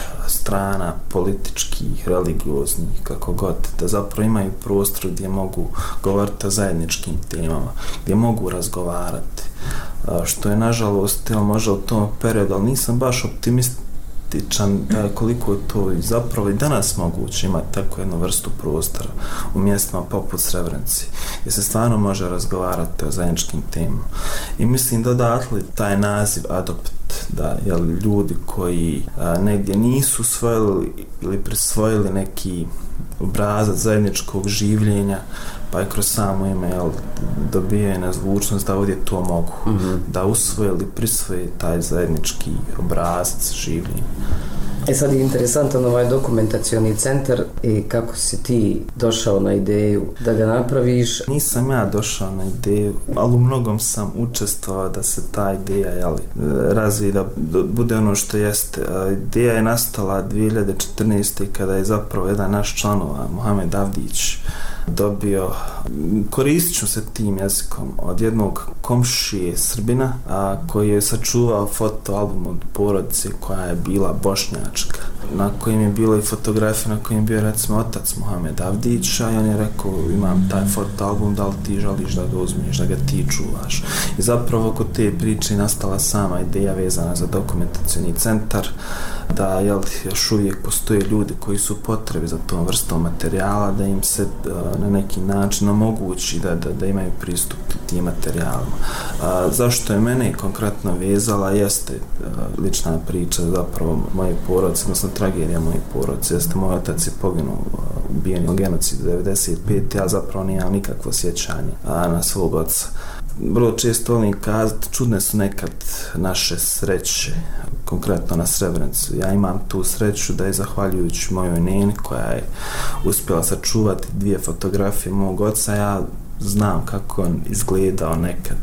strana, političkih, religioznih, kako god, da zapravo imaju prostor gdje mogu govoriti o zajedničkim temama, gdje mogu razgovarati. Što je, nažalost, možda u tom periodu, ali nisam baš optimističan da koliko je to i zapravo i danas moguće imati takvu jednu vrstu prostora u mjestima poput Srebrenice, gdje se stvarno može razgovarati o zajedničkim temama. I mislim da odatle taj naziv Adopt, da jel, ljudi koji a, negdje nisu usvojili ili prisvojili neki obrazac zajedničkog življenja, pa je kroz samo ime jel, dobije na zvučnost da ovdje to mogu, mm-hmm. da usvoje ili prisvoje taj zajednički obrazac življenja. E sad je interesantan ovaj dokumentacioni centar i kako si ti došao na ideju da ga napraviš? Nisam ja došao na ideju, ali u mnogom sam učestvovao da se ta ideja jeli, razvije, da bude ono što jeste. Ideja je nastala dvije hiljade četrnaeste. kada je zapravo jedan naš članova, Mohamed Avdić, dobio, koristit ću se tim jezikom, od jednog komšije Srbina, a, koji je sačuvao fotoalbum od porodice koja je bila bošnjačka, na kojim je bilo i fotografije na kojim je bio recimo otac Mohamed Avdića, i on je rekao, imam taj fotoalbum, da li ti želiš da ga uzmiješ, da ga ti čuvaš. I zapravo oko te priče je nastala sama ideja vezana za dokumentacioni centar, da jel, još uvijek postoje ljudi koji su potrebi za tom vrstom materijala, da im se a, na neki način omogući da, da, da imaju pristup tim materijalima. A, zašto je mene konkretno vezala jeste a, lična priča zapravo moje porodice, odnosno tragedija moje porodice, jeste moj otac je poginuo ubijen u genocidu devedeset pete. Ja zapravo nemam nikakvo sjećanje a, na svog oca. Vrlo često volim kazati, čudne su nekad naše sreće, konkretno na Srebrenicu. Ja imam tu sreću da je zahvaljujući mojoj neni koja je uspjela sačuvati dvije fotografije mog oca, ja znam kako on izgledao nekad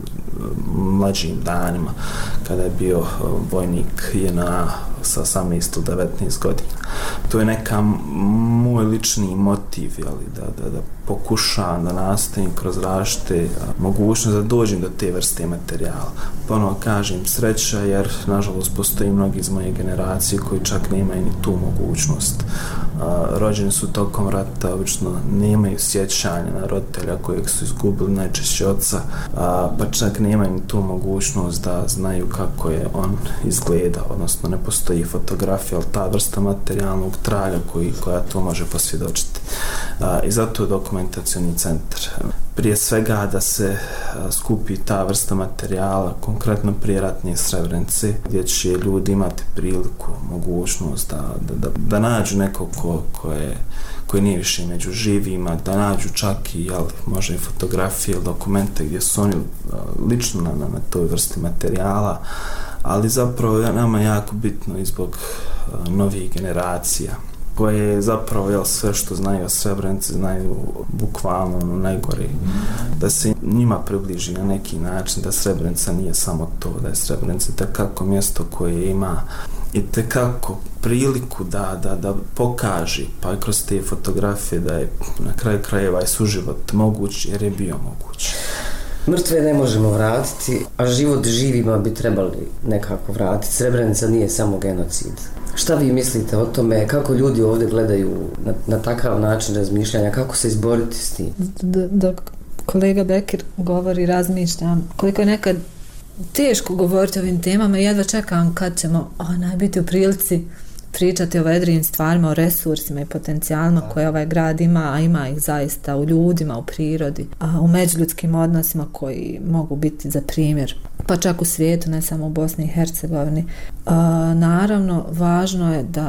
u mlađim danima kada je bio vojnik J N A sa osamnaest do devetnaest godina. To je neka moj lični motiv, jeli, da, da, da pokušavam da nastavim kroz različite mogućnosti da dođem do te vrste materijala. Ponovo kažem sreća, jer nažalost postoji mnogi iz moje generacije koji čak nemaju ni tu mogućnost. Rođeni su tokom rata, obično nemaju sjećanja na roditelja kojeg su izgubili, najčešće oca, pa čak nemaju ni tu mogućnost da znaju kako je on izgleda, odnosno ne postoji fotografija, ali ta vrsta materijalnog traga koji, koja to može posvjedočiti. I zato je dokumentacioni centar. Prije svega da se skupi ta vrsta materijala, konkretno prijeratne Srebrenice, gdje će ljudi imati priliku, mogućnost da, da, da, da nađu nekog ko, ko je koji nije više među živima, da nađu čak i jel, može i fotografije ili dokumente gdje su oni lično na, na toj vrsti materijala, ali zapravo nama je jako bitno i zbog uh, novih generacija koje zapravo jel, sve što znaju o Srebrenici znaju bukvalno ono, najgore, da se njima približi na neki način da Srebrenica nije samo to, da je Srebrenica tekako mjesto koje ima i tekako priliku da, da, da pokaže, pa i kroz te fotografije da je na kraju krajeva i suživot moguć jer je bio moguć. Mrtve ne možemo vratiti, a život živima bi trebali nekako vratiti. Srebrenica nije samo genocid. Šta vi mislite o tome, kako ljudi ovdje gledaju na, na takav način razmišljanja, kako se izboriti s tim? Dok kolega Bekir govori, razmišljam koliko je nekad teško govoriti o ovim temama i jedva čekam kad ćemo onaj biti u prilici pričati o vedrijim stvarima, o resursima i potencijalima koje ovaj grad ima, a ima ih zaista u ljudima, u prirodi, a u međuljudskim odnosima koji mogu biti za primjer, pa čak u svijetu, ne samo u Bosni i Hercegovini. A, naravno, važno je da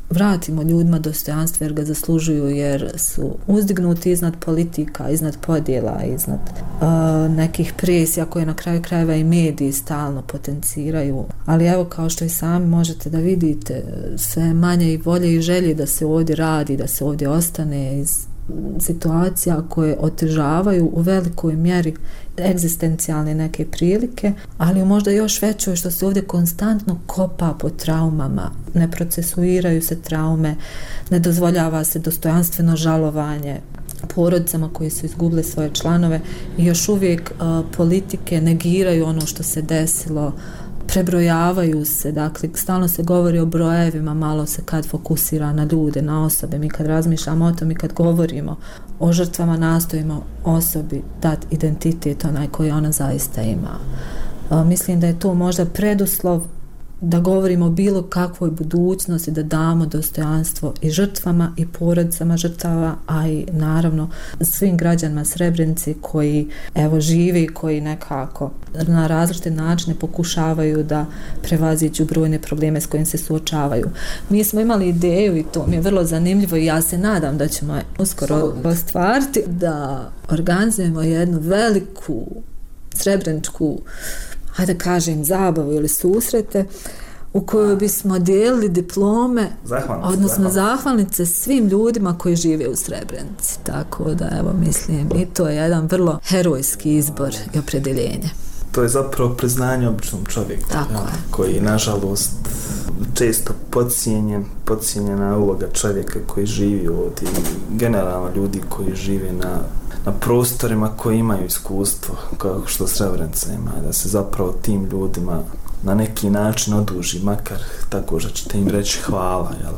vratimo ljudima dostojanstvo jer ga zaslužuju, jer su uzdignuti iznad politika, iznad podjela, iznad uh, nekih presija koje na kraju krajeva i mediji stalno potenciraju. Ali evo, kao što i sami možete da vidite, sve manje i volje i želje da se ovdje radi, da se ovdje ostane iz situacija koje otežavaju u velikoj mjeri egzistencijalne neke prilike, ali možda još većoj što se ovdje konstantno kopa po traumama, ne procesuiraju se traume, ne dozvoljava se dostojanstveno žalovanje porodicama koji su izgubili svoje članove i još uvijek uh, politike negiraju ono što se desilo, prebrojavaju se, dakle stalno se govori o brojevima, malo se kad fokusira na ljude, na osobe. Mi kad razmišljamo o tom i kad govorimo o žrtvama, nastojimo osobi dati identitet onaj koji ona zaista ima. A, mislim da je to možda preduslov da govorimo o bilo kakvoj budućnosti, da damo dostojanstvo i žrtvama i porodicama žrtava, a i naravno svim građanima Srebrenice koji evo žive i koji nekako na različite načine pokušavaju da prevaziđu brojne probleme s kojim se suočavaju. Mi smo imali ideju i to mi je vrlo zanimljivo i ja se nadam da ćemo uskoro ostvariti da organizujemo jednu veliku srebreničku, hajde da kažem, zabavu ili susrete u kojoj bismo dijelili diplome, zahvalnice, odnosno zahvalnice. zahvalnice svim ljudima koji žive u Srebrenici. Tako da, evo, mislim, i to je jedan vrlo herojski izbor i opredeljenje. To je zapravo priznanje običnom čovjeku, ja, koji, nažalost, često podcijenjen, podcijenjena uloga čovjeka koji živi ovdje i generalno ljudi koji žive na na prostorima koji imaju iskustvo kao što Srebrenica ima, da se zapravo tim ljudima na neki način oduži, makar tako što ćete im reći hvala, jel?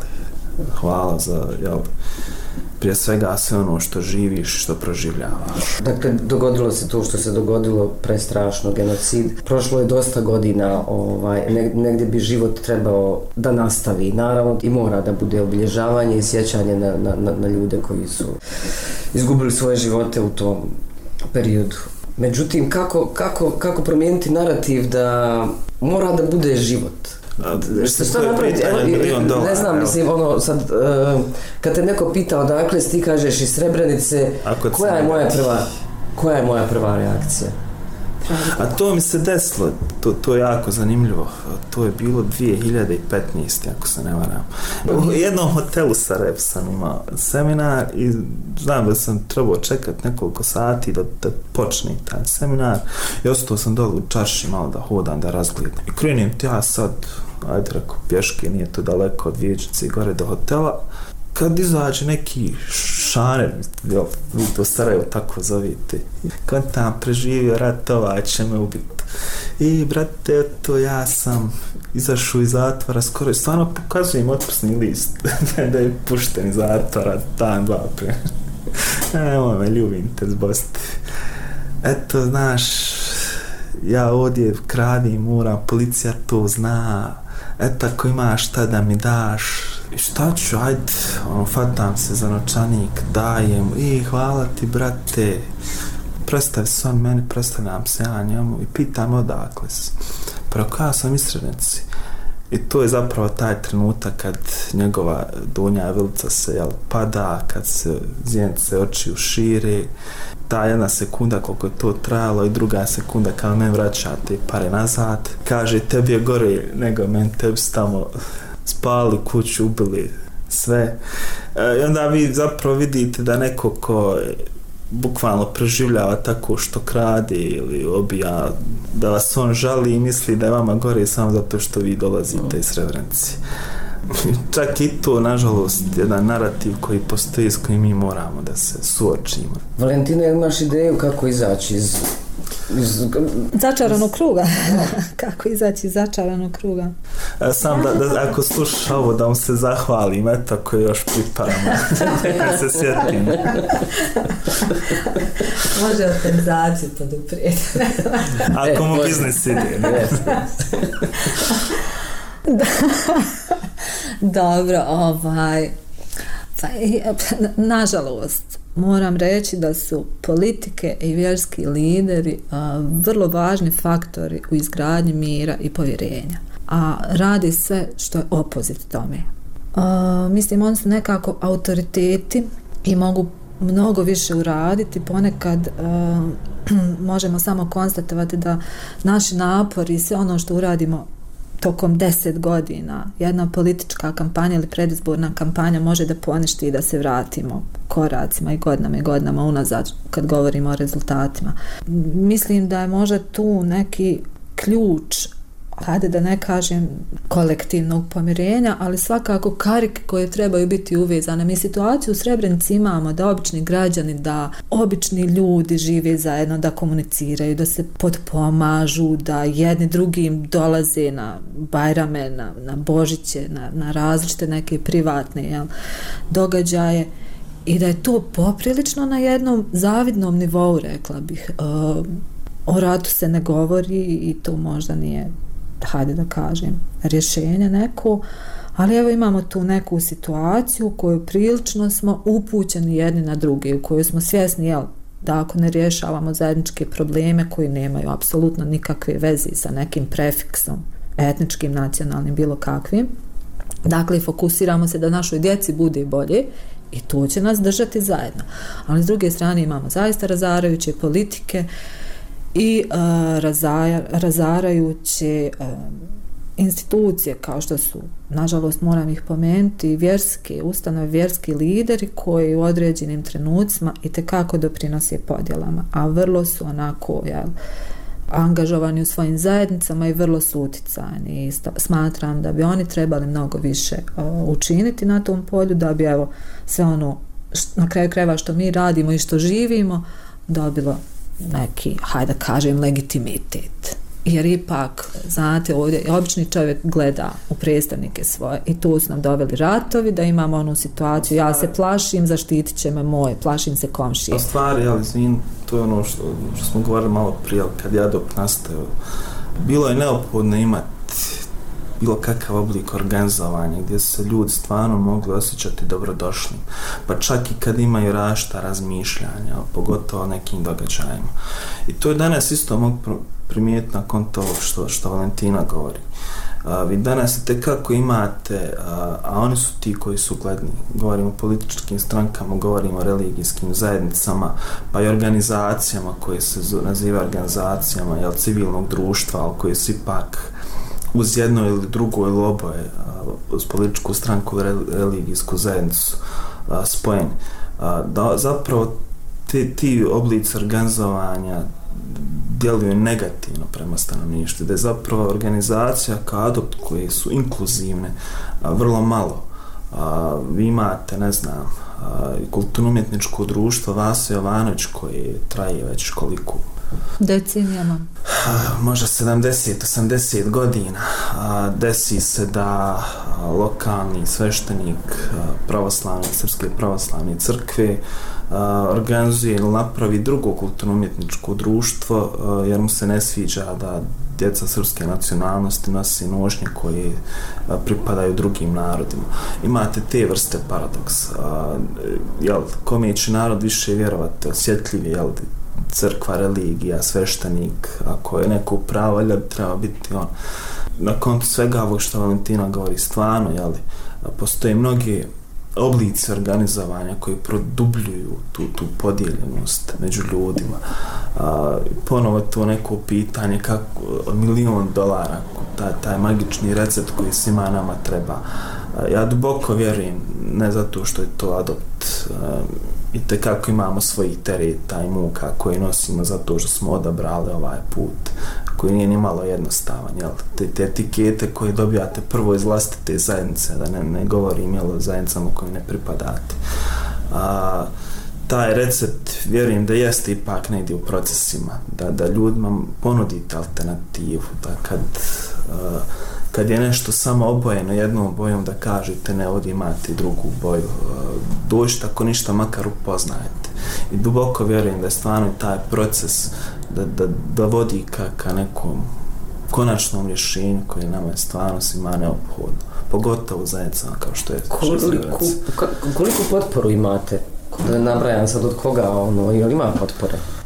Hvala za, jel, prije svega sve ono što živiš, što proživljavaš. Dakle, dogodilo se to što se dogodilo, prestrašno, genocid. Prošlo je dosta godina, ovaj, negdje bi život trebao da nastavi, naravno, i mora da bude obilježavanje i sjećanje na, na, na ljude koji su izgubili svoje živote u tom periodu. Međutim, kako, kako, kako promijeniti narativ da mora da bude život? Što, što napraviti? Evo, ne znam, mislim, ono, sad, uh, kad te neko pita odakle si, ti kažeš iz Srebrenice, koja je moja prva, koja je moja prva reakcija? A to mi se desilo, to, to je jako zanimljivo, to je bilo dvije hiljade petnaeste. ako se ne varam. U jednom hotelu Sarajevo sam imao seminar i znam da sam trebao čekati nekoliko sati da, da počne taj seminar i ostao sam dole u čarši malo da hodam, da razgledam. I krenim ti ja sad, ajde reko, pješke, nije to daleko od Vijećnice i gore do hotela, kad izađe neki šaner, jel, vi to Sarajevo tako zovite, kad tam preživio rat, ovaj će me ubiti. I, brate, to ja sam izašao iz zatvora, skoro, stvarno pokazujem otpusni list, da je pušten iz zatvora, dan, dva prije. Evo me, ljubim te zbosti. Eto, znaš, ja ovdje kradim, moram, policija to zna, eto, ako imaš šta da mi daš, i šta ću, ajde, ono, fatam se za novčanik, dajem, i hvala ti, brate, predstavi se on meni, predstavljam se ja njemu i pitam odakle si. Preko ja sam iz Srebrenice. I to je zapravo taj trenutak kad njegova donja vilica se, jel, pada, kad se zjenice oči ušire, ta jedna sekunda koliko je to trajalo i druga sekunda kad men vraća te pare nazad, kaže tebi je gore nego men, tebi su tamo spali kuću, ubili sve. E, I onda vi zapravo vidite da neko ko bukvalno preživljava tako što krade ili obija, da vas on žali i misli da je vama gore samo zato što vi dolazite iz Srebrenice. Čak i to, nažalost, jedan narativ koji postoji s kojim mi moramo da se suočimo. Valentina, imaš ideju kako izaći iz... iz... začaranog kruga? Kako izaći iz začaranog kruga? A sam da, da ako slušaš ovo da vam se zahvalim, eto ako još priparamo, da se sjetim. Može organizaciju poduprijeti. Ako mu biznis ide. Dobro, ovaj, nažalost, moram reći da su politike i vjerski lideri a, vrlo važni faktori u izgradnji mira i povjerenja. A radi sve što je opozit tome. Uh, mislim, oni su nekako autoriteti i mogu mnogo više uraditi. Ponekad uh, možemo samo konstatovati da naši napori i sve ono što uradimo tokom deset godina, jedna politička kampanja ili predizborna kampanja može da poništi i da se vratimo koracima i godinama i godinama unazad kad govorimo o rezultatima. Mislim da je možda tu neki ključ, hajde da ne kažem kolektivnog pomirenja, ali svakako karike koje trebaju biti uvezane. Mi situaciju u Srebrenici imamo da obični građani, da obični ljudi žive zajedno, da komuniciraju, da se potpomažu, da jedni drugim dolaze na Bajrame, na, na Božiće, na, na različite neke privatne jel, događaje i da je to poprilično na jednom zavidnom nivou, rekla bih. E, o ratu se ne govori i to možda nije, hajde da kažem, rješenje neko, ali evo imamo tu neku situaciju u kojoj prilično smo upućeni jedni na druge, u kojoj smo svjesni, jel, da ako ne rješavamo zajedničke probleme koji nemaju apsolutno nikakve veze sa nekim prefiksom, etničkim, nacionalnim, bilo kakvim, dakle fokusiramo se da našoj djeci bude bolje i to će nas držati zajedno. Ali s druge strane imamo zaista razarajuće politike i uh, razaja, razarajuće uh, institucije kao što su, nažalost moram ih pomenuti, vjerske ustanove, vjerski lideri koji u određenim trenucima itekako doprinose podjelama, a vrlo su onako, jel, angažovani u svojim zajednicama i vrlo su uticajni i smatram da bi oni trebali mnogo više uh, učiniti na tom polju, da bi evo sve ono št, na kraju krajeva što mi radimo i što živimo dobilo neki, hajde da kažem, legitimitet. Jer ipak, znate, ovdje obični čovjek gleda u predstavnike svoje i tu su nam doveli ratovi, da imamo onu situaciju, ja se plašim, zaštitit će me moje, plašim se komšije. A stvari, ali izvin, to je ono što, što smo govorili malo prije, kad je Adop nastao, bilo je neophodno imati bilo kakav oblik organizovanja gdje se ljudi stvarno mogli osjećati dobrodošlim, pa čak i kad imaju različita razmišljanja, pogotovo nekim događajima. I to je danas isto mogu primijetiti nakon toga što, što Valentina govori. A, vi danas itekako imate, a, a oni su ti koji su gledni, govorimo o političkim strankama, govorimo o religijskim zajednicama, pa i organizacijama koje se nazivaju organizacijama jel, civilnog društva, ali koje su ipak uz jedno ili drugo ili oboje, uz političku stranku ili religijsku zajednicu spojeni. Da zapravo ti, ti oblici organizovanja djeluju negativno prema stanovništvu, da je zapravo organizacija kao Adopt koje su inkluzivne vrlo malo. Vi imate, ne znam, kulturno-umjetničko društvo Vaso Jovanović koje traje već koliko decenijama, možda sedamdeset osamdeset godina. Desi se da lokalni sveštenik pravoslavne, srpske pravoslavne crkve organizuje ili napravi drugo kulturno-umjetničko društvo jer mu se ne sviđa da djeca srpske nacionalnosti nosi nošnje koje pripadaju drugim narodima. Imate te vrste paradoksa. Jel, kome će narod više vjerovati, osjetljivi, jel, crkva, religija, sveštenik, ako je neko pravo, valjda bi treba biti on. Na kontu svega ovog što Valentina govori, stvarno, jel, postoje mnogi oblici organizovanja koji produbljuju tu, tu podijeljenost među ljudima. A, ponovo to neko pitanje kako milion dolara, taj, taj magični recept koji svima nama treba. A, ja duboko vjerujem, ne zato što je to Adopt, a, i tekako imamo svojih tereta i muka koje nosimo zato što smo odabrali ovaj put koji nije ni malo jednostavan, jel? Te, te etikete koje dobijate prvo iz vlastite zajednice, da ne, ne govorim, jel, o zajednicama koje ne pripadate. A, taj recept, vjerujem da jeste ipak negdje u procesima, da, da ljudima ponudite alternativu, da kad, a, kad je nešto samo obojeno jednom bojom, da kažete ne, ovdje imate drugu boju, dođite ako ništa makar upoznajete. I duboko vjerujem da je stvarno taj proces da, da, da vodi ka, ka nekom konačnom rješenju koje nama je stvarno svima neophodno, pogotovo zajednicama kao što je koliko, koliko potporu imate? Da nabrajam sad od koga, ono, ili ima potpore?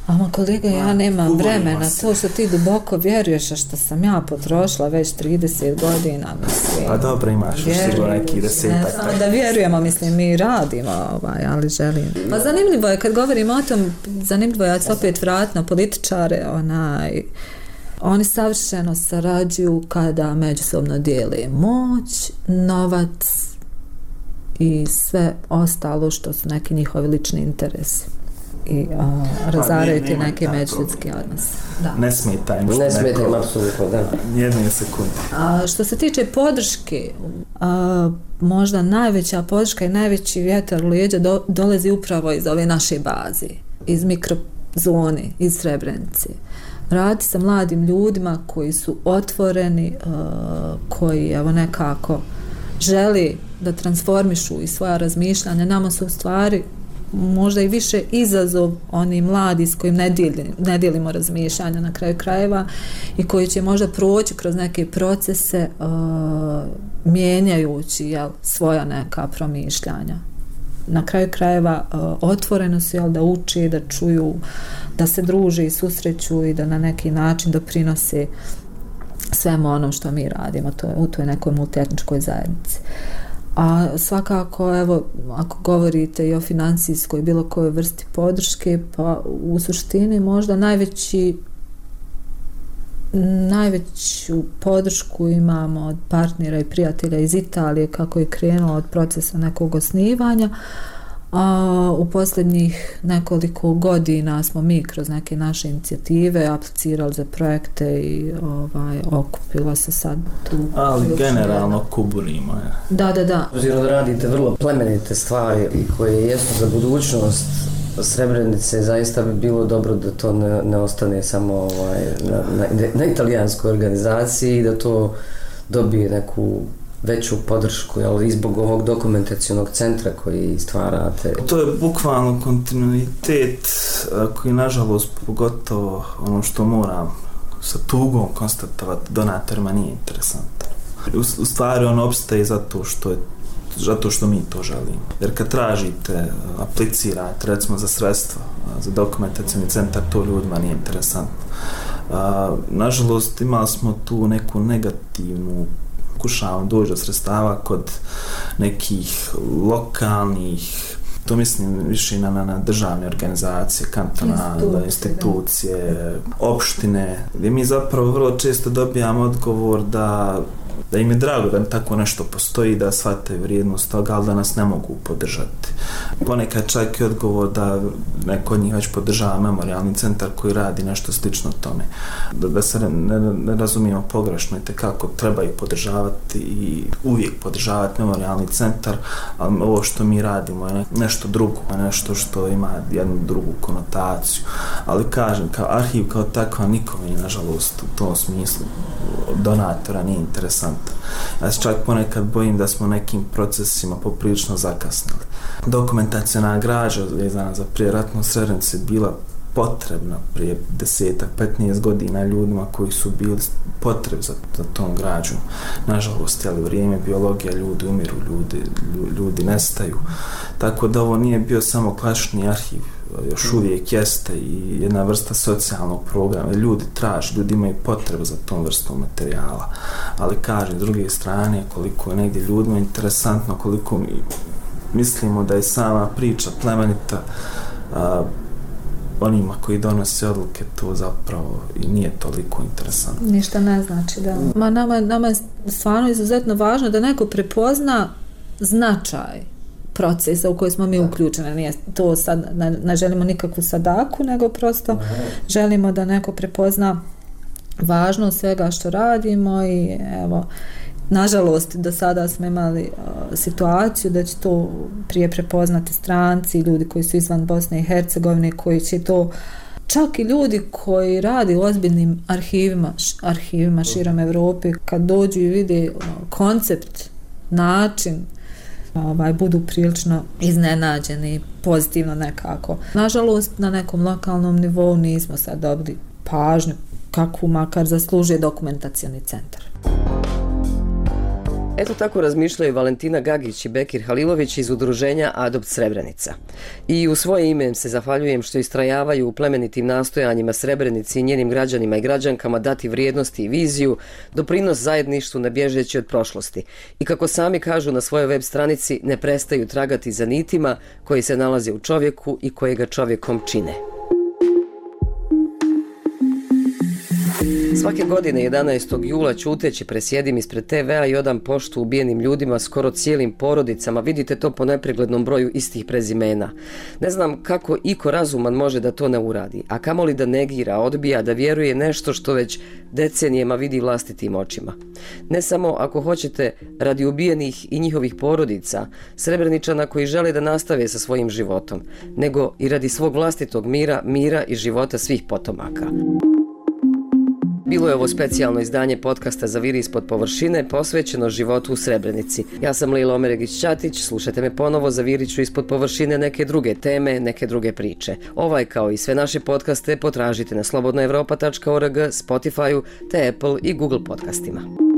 Ama kolega, ja nemam vremena, to što ti duboko vjeruješ, a što sam ja potrošila već trideset godina, mislim. Pa dobro, imaš još sigurno neki desetak. Ne samo da vjerujemo, mislim, mi radimo, ovaj, ali želim. Pa zanimljivo je, kad govorimo o tom, zanimljivo je, ja ću opet vratiti na političare, onaj, oni savršeno sarađuju kada međusobno dijele moć, novac i sve ostalo što su neki njihovi lični interesi. I a, razaraju ti neke međuljudski odnos. Da. Ne smeta im. Ne smeta im, apsolutno, da. Jedne sekunde. A što se tiče podrške, a, možda najveća podrška i najveći vjetar u leđa do, dolazi upravo iz ove naše baze, iz mikrozone, iz Srebrenice. Radi sa mladim ljudima koji su otvoreni, a, koji evo nekako želi da transformišu i svoja razmišljanja. Nama su u stvari možda i više izazov oni mladi s kojim ne, dijeli, ne dijelimo razmišljanja na kraju krajeva i koji će možda proći kroz neke procese uh, mijenjajući jel, svoja neka promišljanja. Na kraju krajeva uh, otvoreno su jel, da uči, da čuju, da se druže i susreću i da na neki način doprinose svemu onom što mi radimo to je, u toj nekoj multietničkoj zajednici. A svakako, evo, ako govorite i o financijskoj bilo kojoj vrsti podrške, pa u suštini možda najveći najveću podršku imamo od partnera i prijatelja iz Italije kako je krenulo od procesa nekog osnivanja, a u posljednjih nekoliko godina smo mi kroz neke naše inicijative aplicirali za projekte i ovaj, okupilo se sad tu. Ali generalno kuburimo. Ja. Da, da, da. Obzirom da radite vrlo plemenite stvari i koje jesu za budućnost Srebrenice, zaista bi bilo dobro da to ne, ne ostane samo ovaj, na, na, na italijanskoj organizaciji i da to dobije neku veću podršku, jel, i zbog ovog dokumentacionog centra koji stvarate. To je bukvalno kontinuitet koji, nažalost, pogotovo ono što moram sa tugom konstatovati, donatorima nije interesantan. U, u stvari on opstaje zato što je zato što mi to želimo. Jer kad tražite, aplicirate, recimo za sredstva, za dokumentacioni centar, to ljudima nije interesantno. A, nažalost, imali smo tu neku negativnu pokušavamo doći do sredstava kod nekih lokalnih, to mislim više na, na, na državne organizacije, kantonalne institucije, opštine, gdje mi zapravo vrlo često dobijamo odgovor da da im je drago da tako nešto postoji, da shvate vrijednost toga, ali da nas ne mogu podržati. Ponekad čak i odgovor da neko od njih već podržava memorijalni centar koji radi nešto slično tome. Da, da se ne, ne, ne razumijemo pogrešno i tekako treba ih podržavati i uvijek podržavati memorijalni centar, ali ovo što mi radimo je nešto drugo, nešto što ima jednu drugu konotaciju. Ali kažem, kao arhiv kao takva nikome je, nažalost, u tom smislu donatora nije interesant. Ja se čak ponekad bojim da smo nekim procesima poprilično zakasnili. Dokumentaciona građa vezana za prijeratnu Srebrenicu bila potrebna prije desetak, petnaest godina ljudima koji su bili potreb za, za tom građom. Nažalost, jeli, vrijeme, biologija, ljudi umiru, ljudi, ljudi nestaju. Tako da ovo nije bio samo klasični arhiv, još uvijek jeste i jedna vrsta socijalnog programa. Ljudi traže, ljudi imaju potrebu za tom vrstom materijala. Ali kažem, s druge strane, koliko je negdje ljudima interesantno, koliko mi mislimo da je sama priča plemenita, a, onima koji donose odluke to zapravo i nije toliko interesantno. Ništa ne znači, da. Ma nama, nama je stvarno izuzetno važno da neko prepozna značaj procesa u koji smo mi uključeni. Nije to sad, ne, ne želimo nikakvu sadaku, nego prosto želimo da neko prepozna važnost svega što radimo i evo, nažalost, do sada smo imali uh, situaciju da će to prije prepoznati stranci, ljudi koji su izvan Bosne i Hercegovine, koji će to, čak i ljudi koji radi u ozbiljnim arhivima, š, arhivima širom Evrope, kad dođu i vide uh, koncept, način, ovaj, budu prilično iznenađeni, pozitivno nekako. Nažalost, na nekom lokalnom nivou nismo sad dobili pažnju kakvu makar zaslužuje dokumentacioni centar. Eto tako razmišljaju Valentina Gagić i Bekir Halilović iz udruženja Adopt Srebrenica. I u svoje ime im se zahvaljujem što istrajavaju u plemenitim nastojanjima Srebrenici i njenim građanima i građankama dati vrijednosti i viziju, doprinos zajedništvu ne bježeći od prošlosti. I kako sami kažu na svojoj web stranici, ne prestaju tragati za nitima koji se nalaze u čovjeku i koje ga čovjekom čine. Svake godine jedanaestog jula ćuteći presjedim ispred te vea i odam poštu ubijenim ljudima, skoro cijelim porodicama. Vidite to po nepreglednom broju istih prezimena. Ne znam kako iko razuman može da to ne uradi, a kamoli da negira, odbija, da vjeruje nešto što već decenijema vidi vlastitim očima. Ne samo, ako hoćete, radi ubijenih i njihovih porodica, Srebreničana koji žele da nastave sa svojim životom, nego i radi svog vlastitog mira, mira i života svih potomaka. Bilo je ovo specijalno izdanje podcasta Zaviri ispod površine posvećeno životu u Srebrenici. Ja sam Lila Omeregić-Ćatić, slušajte me ponovo, zavirit ću ispod površine neke druge teme, neke druge priče. Ovaj kao i sve naše podcaste potražite na slobodna evropa tačka org, Spotify-u te Apple i Google podcastima.